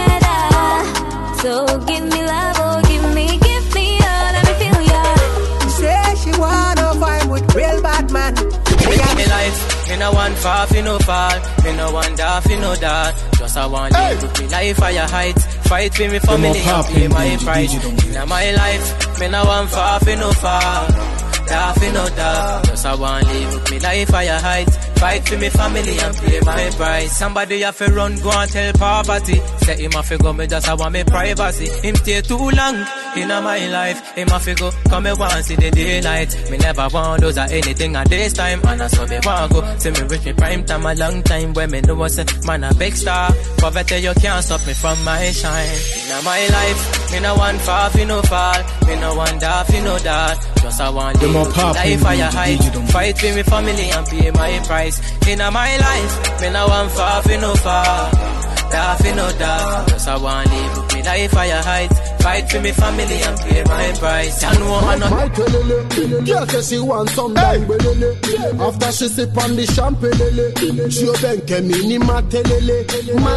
murder. So give me love, oh, give me all, let me feel ya. Say she wanna vibe with real bad man. Give me life, me no want far, fi no fall. Me no want that, fi no that. Just I want live with me life higher heights. Fight for me family and pay my price. In my life, me no want far, fi no fall. That, fi no that. Just I want live with me life higher heights. Fight for me family and pay my price. Somebody have to run, go and tell poverty. Say him have to go, me just I want me privacy. Him stay too long in my life. Him have to go, come me want see the daylight. Me never want those or anything at this time. And I saw me want go. See me reach me prime time a long time. When me know what's a man a big star. Poverty you can't stop me from my shine. In my life, me no want far, fi no fall. Me no want that, fi no that. Just I want life higher height. Fight for me family and pay my price. In my life, me no want far, fi no far. Da fi no da. Just I want live with me life higher heights. Fight for me family and pay my price. And one my telele, girl say she want some dangbelele. After she sip on the champagne, she open mini matelele,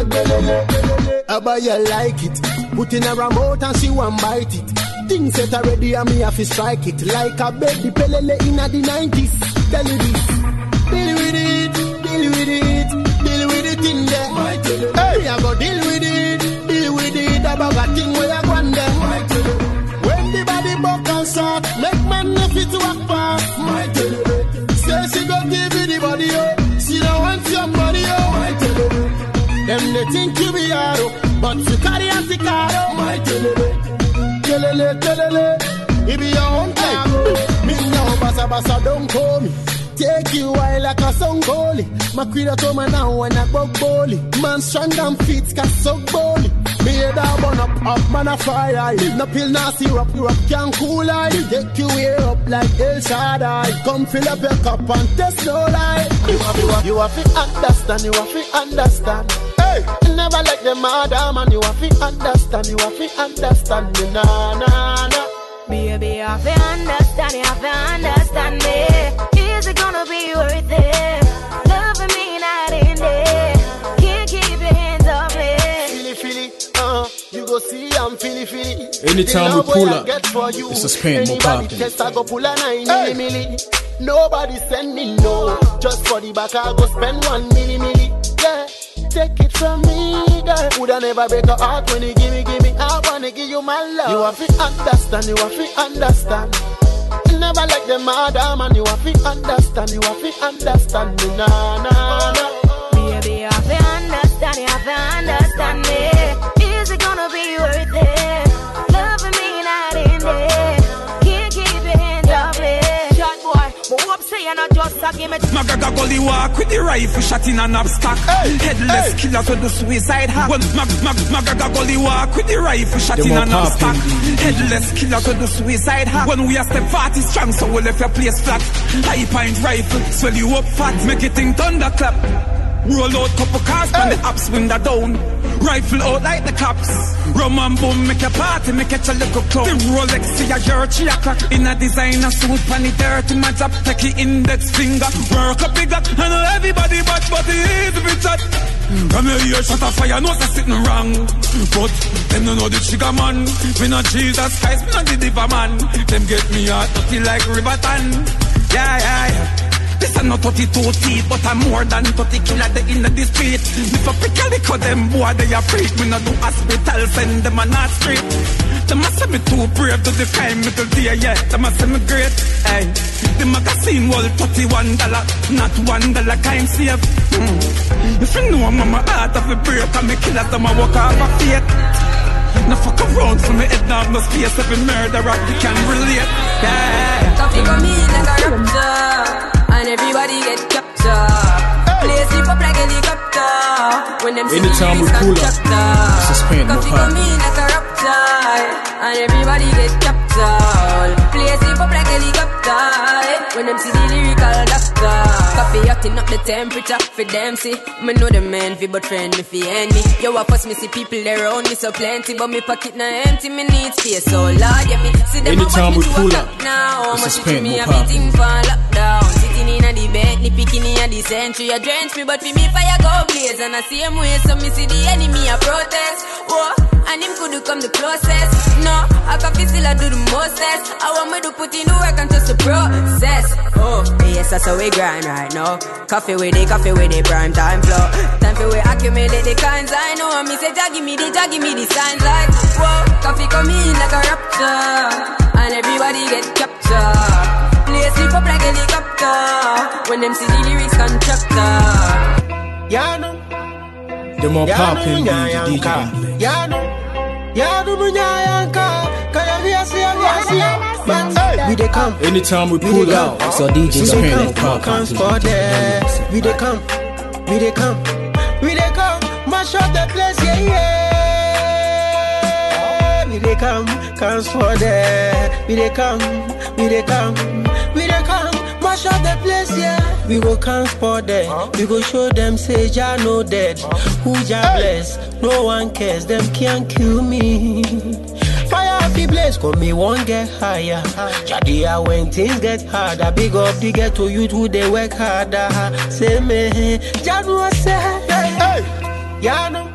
magelele. Aba you like it, put in her mouth and she want bite it. Things set already and me have to strike it like a baby pelele in the 90s. Tell you this. Deal with it, deal with it, deal with it in there. Hey, I go deal with it about a thing where I go on there. When the body buck and start, make man if it walk past. Say she go give you the body, oh. She don't want your money, oh. Them they think you be hard, but you carry out the car, oh. Telele, it be your own time. Me now, basa, don't call me. Take you while like a song goalie. My queen at home now when I go goalie. Man strong and fit, cause so goalie. Me head a burn up, man a fire. No pill, no syrup, can't cool I. Take you way up like El Shaddai. Come fill up your cup and test no lie. You have to understand, you have to understand. Hey, never like them mother man, you have to understand, you have to understand me, nah. Baby, I have to understand, you have to understand me. Is it gonna be worth it? Loving me night and day. Can't keep your hands off me. Philly, you go see I'm Philly. Anytime we pull up, it's a spin, more poppin'. I go pull a 9 milli. Nobody send me no. Just for the back I go spend 1 milli. Yeah, take it from me, girl. Woulda never break your heart when you give me. I wanna give you my love. You have to understand, you have to understand. Never like them mother man, you have to understand, you have to understand me, nah. Baby, you have to understand, you have to understand me. Is it gonna be worth it? Loving me night and day. Can't keep your hands off me. Shot boy, but hope say you're not just a give me. Magaga gully walk with the rifle shot in an obstacle. Headless killers with the suicide hat. Magaga gully walk with the rifle shot in an obstacle. Headless killers with the suicide hat. When we are step 40 strong, so we'll left your place flat. High point rifle, swell you up fat, make it think thunderclap. Roll out couple cars, and the ups window down. Rifle out like the cops. Rum and boom, make a party, make a little club. The Rolex, see a your 3 o'clock. In a designer suit, panny dirty, my top, take it index finger. Work up big up, I know everybody but the easy bit chat. Come here, shut a fire, no that's sitting wrong. But them don't know the trigger man. Me not Jesus Christ, me not the diva man. Them get me out, dirty like Riverton. Yeah. This is not 32 teeth, but I'm more than 30 killer they in the street. If I pick a lick of them, boy, they are freak. Me not do hospital, send them on our street. They must say me too brave to the crime, me till day, yeah. They must say me great, hey. The magazine worth $31, not $1 kind save. If you know I'm my heart of a break, and me killers, them a walk off a fate. Now fuck around for me head now, no space of a murderer, we can relate, yeah. Coffee come in like a rapture, and everybody get captured. Play sleep up like a helicopter. When them anytime we pull up, this is pain, coffee come in like a rapture, and everybody get captured. Play sleep up like a helicopter. When them see the lyrical doctor. Coffee acting up the temperature for them see. Me know the man fi but friend me fi enemy. Yo I first me see people around me so plenty, but me pocket na empty, me need space so Lord yeah me see them anytime we pull up now. This is pain, me a beating for lockdown. Sitting in a the bed, ni picking in the century. A drench me but fi me fire go blaze. And I same way so me see the enemy a protest. Whoa, and him could come the closest. No, I can feel still I do the mostest. I want me to put in the work and just the process. Oh, yes that's how we grind right now. Coffee with the prime time flow. Time for we accumulate the kinds I know. And me say give me the signs like whoa. Coffee come in like a rapture, and everybody get captured. Play sleep up like a helicopter. When them see the lyrics constructor. Ya no. The more poppin' the DJ. Ya no munyanka. Kaya we dey come. Anytime we pull out, so DJ's pain more poppin'. We dey come. Mash up the place, yeah. We dey come, comes for there. We dey come. Mash up the place, yeah. We go come for there. We go show them say Jah no dead. Who Jah bless? No one cares. Them can't kill me. Fire up the blaze, cause me won't get higher. Jadia when things get harder. Big up the ghetto youth who they work harder. Say me, Jah no say, hey, ya no.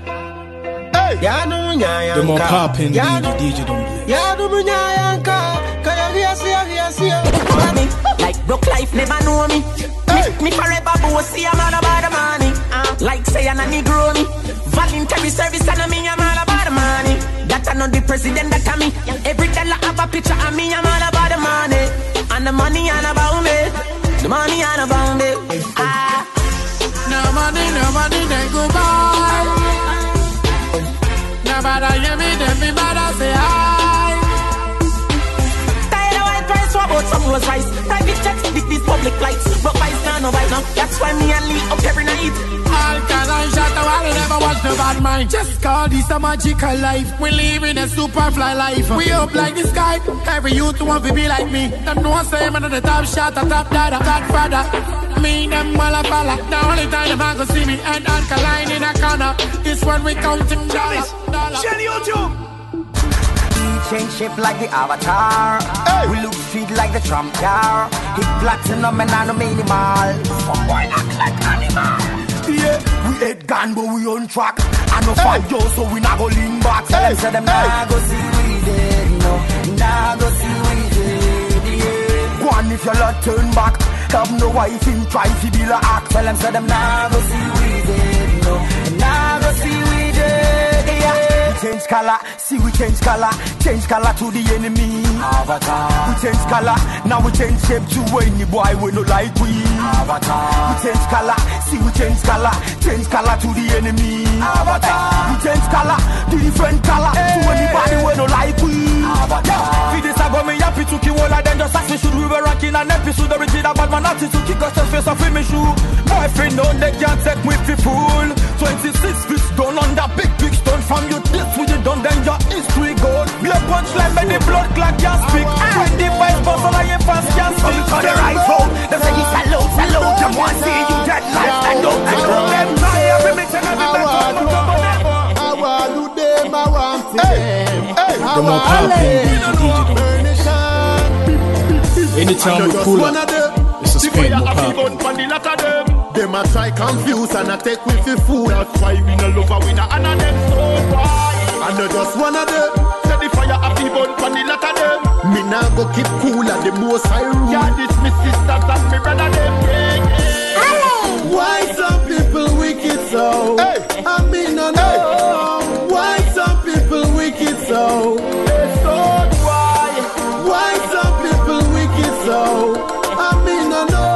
The more poppin' the DJ don't play. Ya no munyanka. Kaya see. Like broke life never know me. Me forever bossy, I'm all about the money. Like say I'm a Negro me. Voluntary service and me, I'm all about the money. That I know the president that I me. Every dollar have a picture of me, I'm all about the money. And the money all about me. The money all about me. No money, they go by. Nobody hear me, them better say hi. Tired of white price, what about some Rolls Royce? Private jets, these public flights. But vice now, no. That's why me and Lee up every night. All cause I shot a while, never watch the bad mind. Just call this a magical life. We live in a super fly life. We up like the sky. Every youth want to be like me. Them no say man on the top shot, a top dada, top father. Me, them walla balla. The only time them I go see me and alkaline in a corner. This one we counting dollars. Shell YouTube. Change shape like the avatar. Hey. We look sweet like the Trump car. Hit platinum and nano minimal. Fuck boy act like animal. Yeah, we head gun but we on track. I know fight yo so we not go lean back. Say them nah go see we dead, no. Nah go see we dead, yeah. Go on if you lot turn back. Have no wife in try to be la act. Tell them say them nah go see we dead, no. Nah go see we dead, yeah. Change color, see we change color to the enemy. Avatar. We change color, now we change shape to any boy we no like we. Avatar. We change color, see we change color to the enemy. Avatar. We change color, the different color to anybody we no like we. Avatar. For this I go me happy to kill all of them just as we should. We were ranking an episode original bad man attitude kick us the face off in me shoe. Boyfriend on they can't take me for fool. 26 fish done on that big stone from you this. When you done then your history goes. Your punchline made the blood clot can speak. When the vice boss all I ain't fast can speak. Come to the right road. They say you salute. Them want see you dead life. And don't them try every mix and every back. more poppin', anytime we pull up, it's a spin more poppin'. Them a try confuse and a take with the food. That's why we no love her with a hand of them. So why? And not just one of them. Set the fire up the bun from the lot of them. Me nah go keep cool at the most high room. Yeah, this me sisters and me brother them. Why some people wicked so? Hey. I mean no no. Why some people wicked so? It's so why? Why some people wicked so? I mean no no.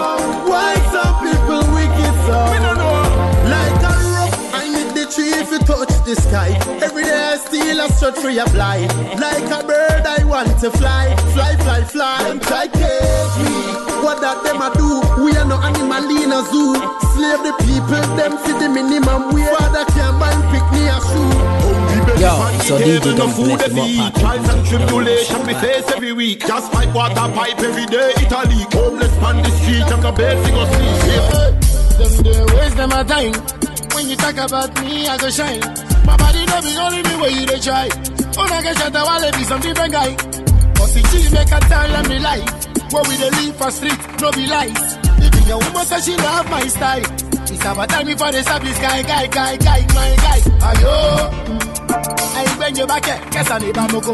If you touch the sky, every day I steal a strut for your fly. Like a bird I want to fly. Fly, fly, fly. Them try cage me. What that them a do? We are no animal in a zoo. Slave the people, them for the minimum. We father can't buy pick me a shoe. Yo, so DJ don't bless them up. Trials and tribulation we face every week. Just pipe water pipe every day. It a leak. Homeless on the street. I'm the basic of sleep. Them they waste them a time. When you talk about me, I go shine. My body don't be only the way you they try. When I get shot, I wanna be some different guy. But see, she make a tell them the life. Where we they live for street, no be lies. If your woman says she love my style, it's about time for the service guy, my guy. Ayo, I bring you back here. Guess I need a moko.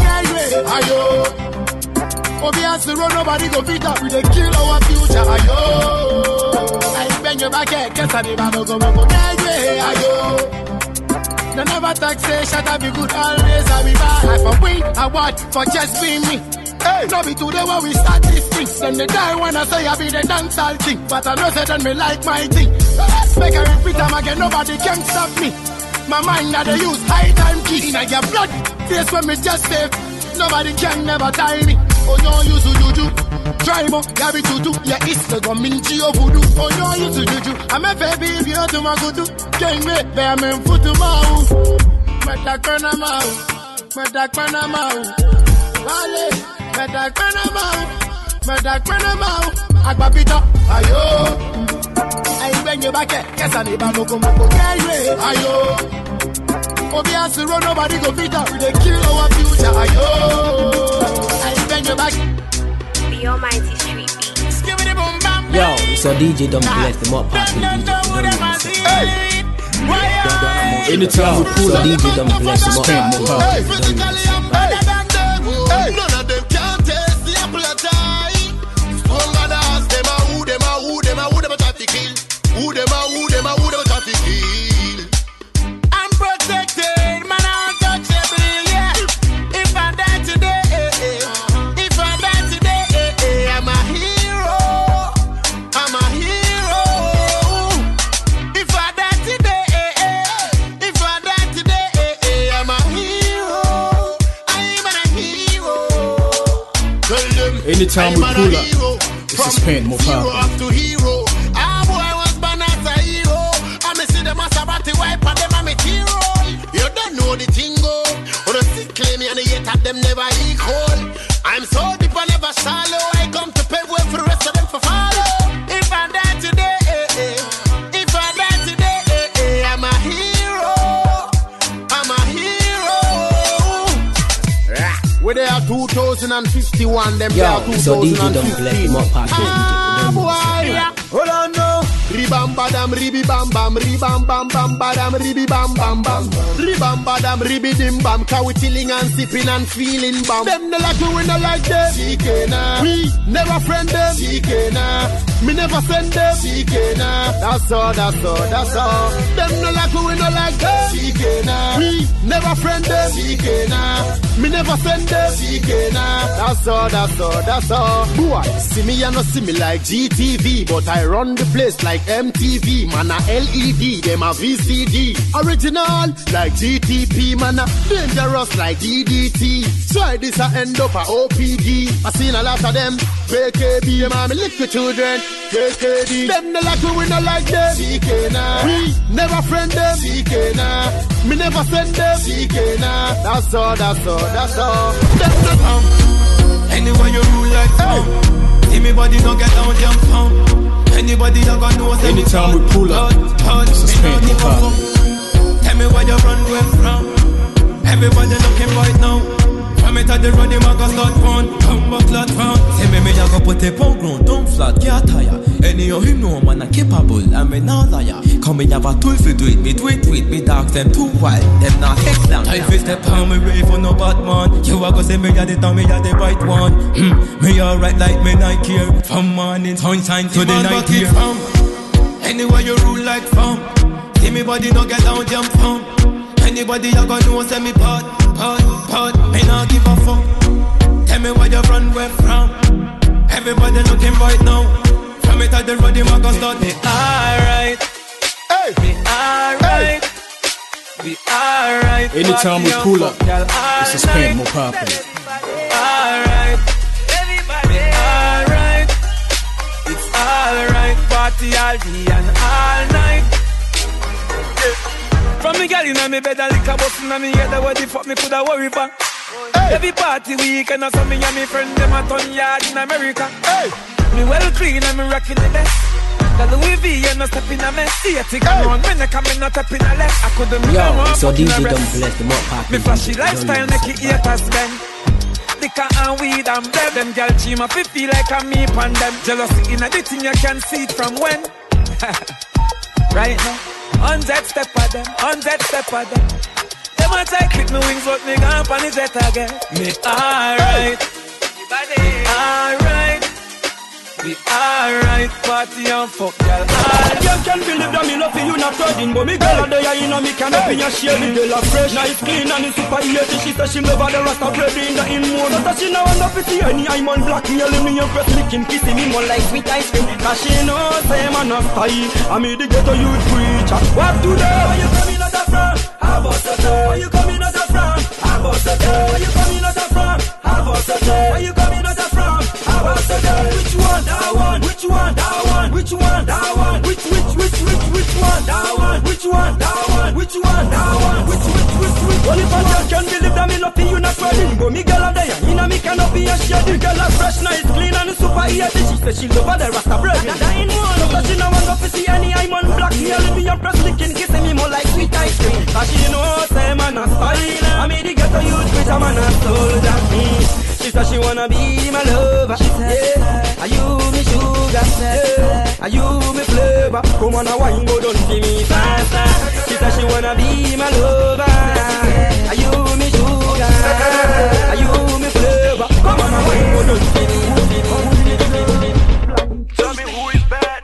Ayo, Obi has to run, nobody go beat up. We they kill our future. Ayo, I bring you back here. Guess I need a moko. Ayo. They never talk, say, shut up, be good, always I be bad. I for win, I want for just being me. Hey, no be today when we start this thing. Then they die when I say I be the dancehall king. But I know say then me like my thing. Make I repeat them again, nobody can stop me. My mind now they use high time key. In your blood, face when me just save. Nobody can never tie me. Oh no, you to juju. Try mo, yabi tutu. Yeah, it's the gominchi of voodoo. Oh no, you to juju. I'm a baby if you to my kudu. Can't wait, bear me futu mau. Meta kana mau. Meta kana mau. Vale. Meta kana mau. Meta kana mau. Agbapita. Ayo. I bring you back here. Guess I need a moko. Ayo. Obi has to run, nobody go beat up. They kill our future. Ayo. I bring you back. The Almighty Street Beats. Yo, so DJ don't bless them up. Hey. Anytime we pull up, DJ don't bless them up. None of them can taste the apple of tie. Stronger than us, them a who, them a who, them a who, them a try to kill. Who them a who, them a who, them a try to kill. I'm protected, man, untouchable, yeah. If I die today, if I die today, I'm a hero. I'm a hero. If I die today, if I die today, I'm a hero. I'm a hero. Anytime we pull up, it's a spin more power. To hero. Ah, boy, I was born as a hero. I me see them as a batty wipe and them a material. You don't know the tingo. Or the sick claim me and the yet at them never equal. I'm so deep and never shallow. I come to pave way for the rest of them for follow. If I die today, if I die today, I'm a hero. I'm a hero. Where they are 2051, them yo, so DJ don't bless them up. Hold on, no. Ribam badam ribi bam bam ribam bam bam badam ribi bam bam bam ribam badam ribi dim bam. Cause we chilling and sipping and feeling bam. Them no like we no like them. CK we never friend them. CK me never send them. CK that's all, that's all, that's all. Them no like we no like them. CK we never friend them. CK me never send them. CK that's all, that's all, that's all. Boy, see me and not see me like GTV, but I run the place like MTV, man a LED, them a VCD. Original like GTP, man a dangerous like DDT. Try this a end up a OPD. I seen a lot of them, BKB, them a me little children, KKD. Them no like we no like them. CK we never friend them. CK me never send them. CK that's all, that's all, that's all. Them no anyway you rule like see me body don't get down, jump on. Anybody that got know anytime we pull up, it's a spin more power. Tell me where you run away from. Everybody looking right now. From it at the road, the maga start fun. Come back, lot round. Say me I go put a pound ground, don't flat, get tire. Anyhow, him know man a capable, and me not liar. Come me have a tool to do it, me do it with me dogs, them too wild, them not heck down. Time fi step on me way for no bad man. You a go say me a the town, me a the right one. Me alright like me Nike here. From morning sunshine to the night here. Anywhere you rule like from. See me body no get down, jump from. Anybody you gonna know say me part. Me not give a fuck. Tell me where you run where from. Everybody looking right now. From it at the road, the maga start. Me alright. Hey. Me alright. We alright. Anytime we pull up, it's a spam more poppin'. Alright. Everybody alright. It's alright. Party all day and all night. From me girl inna me bed and lick a bus inna me head. What the fuck me coulda worry for? Every party weekend or something and me friend them a ton yard in America. Me well clean and me rocking the best. Got the Louis V and no step in a mess. See a tick around me neck and me not step in a left. I couldn't move on so fucking DJ a rest. Dumb Bless the more poppin'. Me flashy lifestyle make it haters bend. Liquor and weed and bread. Them girl cheam up it feel like a me pan them. Jealousy in a the thing you can see it from when. Right now 100 step at them, 100 step at them. Them a try clip me wings but me gone pan the jet again. Me alright. Alright. We alright, party and fuck, girl. You can't believe that me love you not riding, but me girl a day you know me can't be a share. Me girl a fresh, nice, clean and super easy. She says she love her the rasta bread in the in-moon. So that she now want to see any I'm on black me yelling me and press licking, kissing me more like sweet ice cream. Cause she knows say man a style. I me the ghetto youth preacher. What today? Where you coming out of from? How about today? Where you coming out of from? How about today? Where you coming out of from? How about today? Where you coming out of from? How about today? Which one? That one? Which one? That one? Which one? That one? Which one? That one? Which one? That one? Which one? That one? Which? Well, if a girl can believe that me love you not riding, but me girl a day, you know me cannot be a shady. Girl a fresh, nice, clean and super easy. She says she love her the rasta bread. So that she now want to see any I'm on black. Me a me and press licking, kissing me more like sweet ice cream. Cause she knows say man a style. I made the ghetto youth with a man a soldier. She said she wanna be my lover. Yeah, are you me sugar? Yeah, are you me flavor? Come on, a wine go down to me faster. She said she wanna be my lover. Are you me sugar? Are you me flavor? Come on, a wine go down to me. Tell me who is bad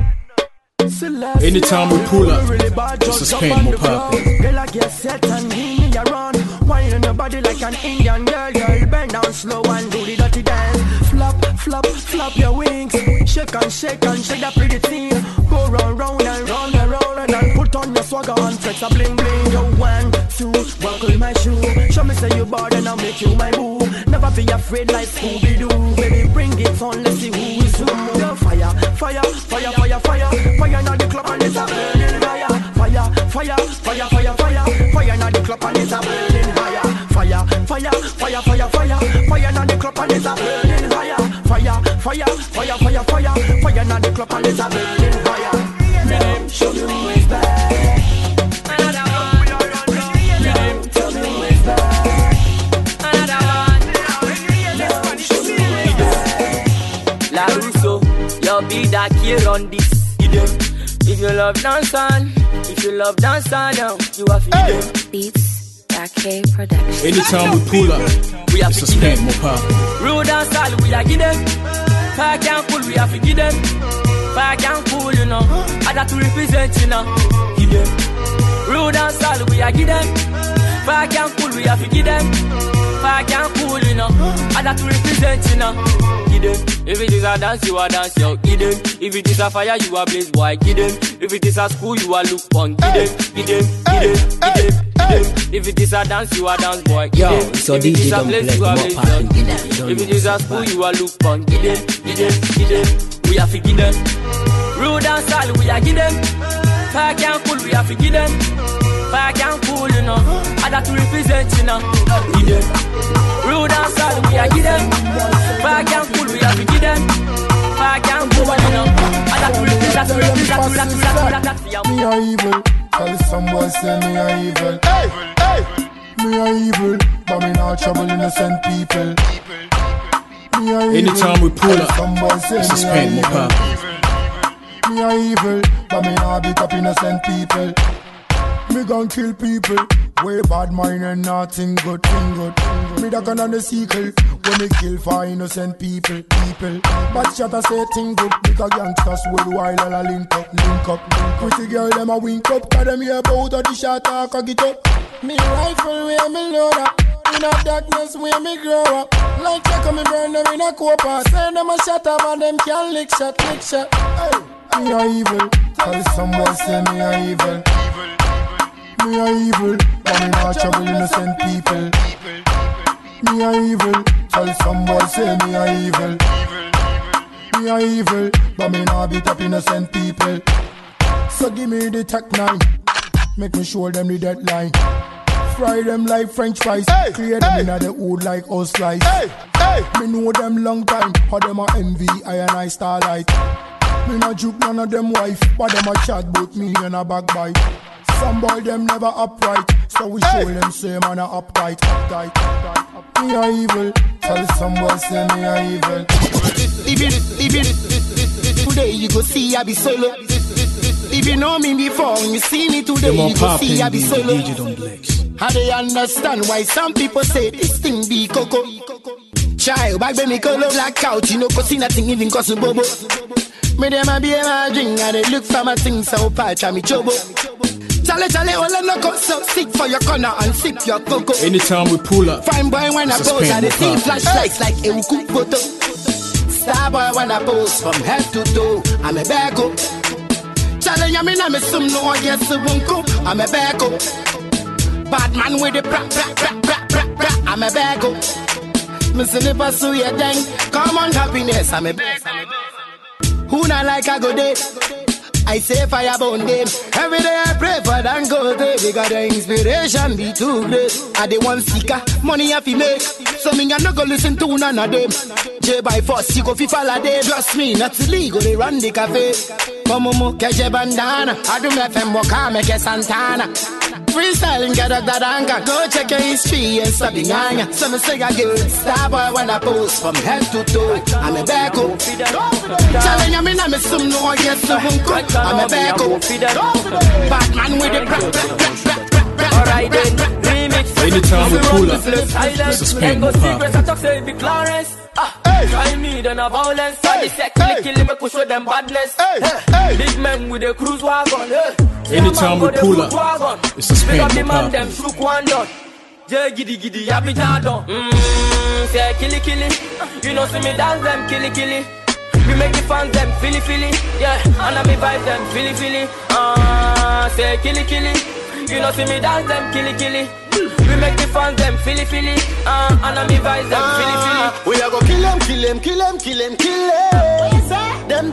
now. Anytime we pull up, it's a spam more poppin'. Girl, I get set and me around. Wine on your body like an Indian girl. Girl, bend down slow and do the dirty dance. Flop, flop, flop your wings. Shake and shake that pretty thing. Go round, round and round and round and put on your swagger and flex a bling bling. Yo, 1, 2, buckle my shoe. Show me say you bad and I'll make you my boo. Never be afraid like Scooby-Doo. Baby, bring it on, let's see who is who. Yo, fire, fire, fire, fire, fire. Fire now the club and it's a burning fire. Fire, fire, fire, fire, fire. Fire now the club and it's a burning fire. Fire, fire, fire, fire, fire. Fire now the club and it's a burning fire. Fire, fire, fire, fire, fire. Fire now the club and it's a burning fire. Name, show me who is bad. Another one. Name, tell me who is bad. Another one. Name, show me who is bad. La Russo, you be that kid on this. If you love dancing, you have to Beats, Back K Production. Anytime we pull up, it's a spam more poppin'. Rude and style, we are give them. Fire and cool, we have to give them. Fire and cool, you know. I got to represent, you know. Give them. Rude and style, we are give them. Fire and cool, we have to give them. Fire and cool, you know. I got to represent, you know. If it is a dance, you are dance, yo, give them. If it is a fire, you are blaze, boy, give them. If it is a school, you are look fun, give them, give them, give them, give them. If it is a dance, you are dance, boy, give them. So if it is a DJ place, you are blaze, yo. If it is a school, you are look fun, give them, give them, give them. We have to give them. Rude and style, we are give them. Fire and cool, we have to give them. Fire and cool, you know. I got to represent, you know. Give them. Rude and style, we are give them. Fire and cool, we have to give them. Fire and cool, you know. I got to represent, Me a evil. Tell some boys say me a evil. Me a evil, but me not trouble innocent people. Me a evil, anytime we pull up, some boys say suspend me more a evil. Me a evil, but me not beat up innocent people. Me gon' kill people, way bad mind and nothing good, thing good. Me da gun on the sequel, when me kill for innocent people. But shot I say thing good, because gangsters worldwide all a link up. Pretty girl them a wink up, cause them hear about all the shot talk a get up. Me rifle where me load up, in a darkness where me grow up. Like check on me burn them in a copper, send them a shot up and them can lick shot. Hey, me a evil, tell someone say me a evil. Me a evil, but me not trouble innocent people. Me a evil, tell some boy say me a evil. Me a evil, but me not beat up innocent people. So give me the Tech 9, make me show them the deadline. Fry them like French fries, create them in the hood like house slice. Me know them long time, how them a envy, I and I starlight. Me not juke none of them wife, but them a chat bout me and a backbite. Some boy them never upright, so we show them say man a uptight. Me a evil, tell some boy say me a evil. Today you go see I be solo. If you know me before, when you see me today, you go see I be solo. How they understand why some people say this thing be coco. Child, back when me color black out, you know, cause see nothing even cause a bobo. Me dem a be a drink and they look for my things so patch and me chobo. Chale, all I know come so sick for your corner and sip your cocoa. Anytime we pull up, fine boy when I pose and they see flashlights like a cook photo. Star boy when I pose from head to toe, I'm a back up. Chale, yamin I'm a sum no I guess a wunko, I'm a back up. Bad man with the bra, I'm a back up. Missing the pursue your thing, come on happiness, I'm a back up. Who not like I go date? I say fire burn them. Every day I pray for them go there. Because the inspiration be too great. I the one seeker, money I fi make. So me I not go listen to none of them. J by force, you go fi follow them. Trust me, not illegal, they run the cafe. Momo, keje bandana. I do me FM waka, make a Santana. Freestyle and get up that anger. Go check your history and stop the gang. So me say again, star boy when I pose from head to toe. I'm a back up. Challenge me now me some no I guess so won't I'm a back up. Batman with the rap. Alright then, remix. Anytime we pull up, suspend the secrets I talk say be Clarence. Try me then a violence. The second kill him, make show them badness. Big men with the cruise wagon. Anytime we pull up, it's suspend the man them shook one done. Jay giddy, happy jadon. Say killy. You know see me dance them killy. We make the fans them feely, yeah. And I me vibe them feely. Say killy. You know see me dance them killy. We make the fans them feely, and I me vibe them feely. We a go kill them. What you say? Them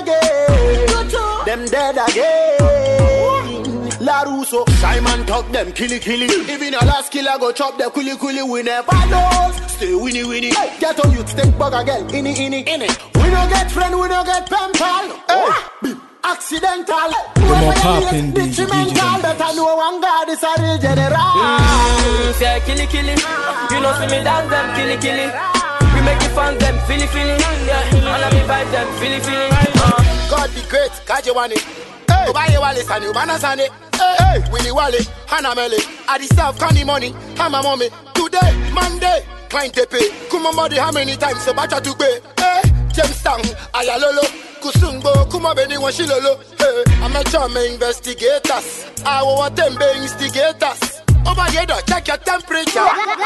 dead again. La Russo, Simon talk them killy. Even a last killer go chop the kuli. We never lose. Stay winnie. Get on you, take bug again. Inni. We don't get friend, we don't get pen pal. Accidental. The more poppin' DJ that I know one God is a real general. Say killy. You know see me dance them killy. We make the fans them feely, yeah. And I me vibe them feely. God be great, Kaji Wani. Obaye Wale Sani, Ubana Sani. Willy Wale, Hannah Mele. I deserve candy money, Hammer mommy. Today, Monday, client to pay. Kuma modi how many times so bacha to pay. James Tang, Ayalolo. Kusumbo, Kuma Beni Washilolo. I'm a charm investigators. I want them be instigators. Over here, check your temperature.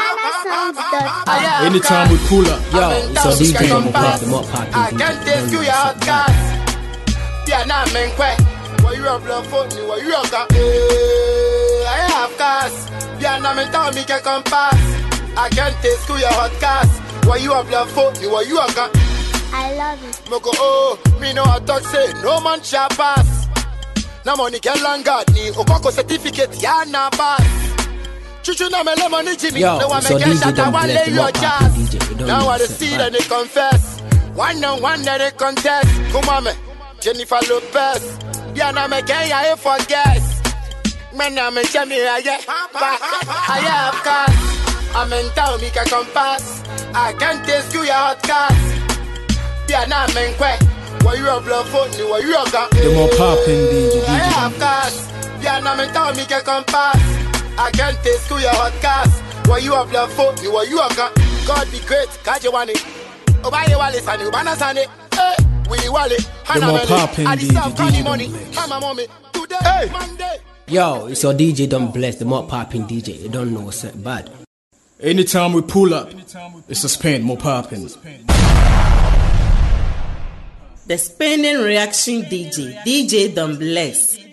Anytime we pull up, yo, it's a DJ on I can't take you your gas. Yeah, nah, man, quick. What you have love for me? What you have got? I have gas. Yeah, nah, man, tell me can come pass. I can't take you your hot gas. What you have love for me? What you have got? I love it. Moko, me know I talk say no man shall pass. Na money can land God ni Okoko certificate ya na pass. Chuchu na me lemon Jimmy. Yo, no one so make DJ that one lay your jazz. Now I DJ, see that they confess. One on one that they contest. Come on me, Jennifer Lopez. Yeah, na me can ya for guess. man, I'm in Jamaica, yeah. I have cars. I'm in town, me can come pass. I can't taste you, your hot cars. Yeah, nah, man, quick. Why you have love for me? Why you have got? The more poppin' DJ. I have cars. Yeah, nah, man, town, me can come pass. I can't taste you, your hot cars. Why you have love for me? Why you have got? God be great, God you want it. Oh, buy your wallet, Sunny, Ubana Sunny. Hey, Willy Wally, Hannah Melly. I deserve money, money. Mama, mommy, today, Monday. Yo, it's your DJ Don't Bless, the more popping DJ. You don't know what's that bad. Anytime we pull up, it's a spin, more popping. The spinning reaction DJ, DJ Don't Bless.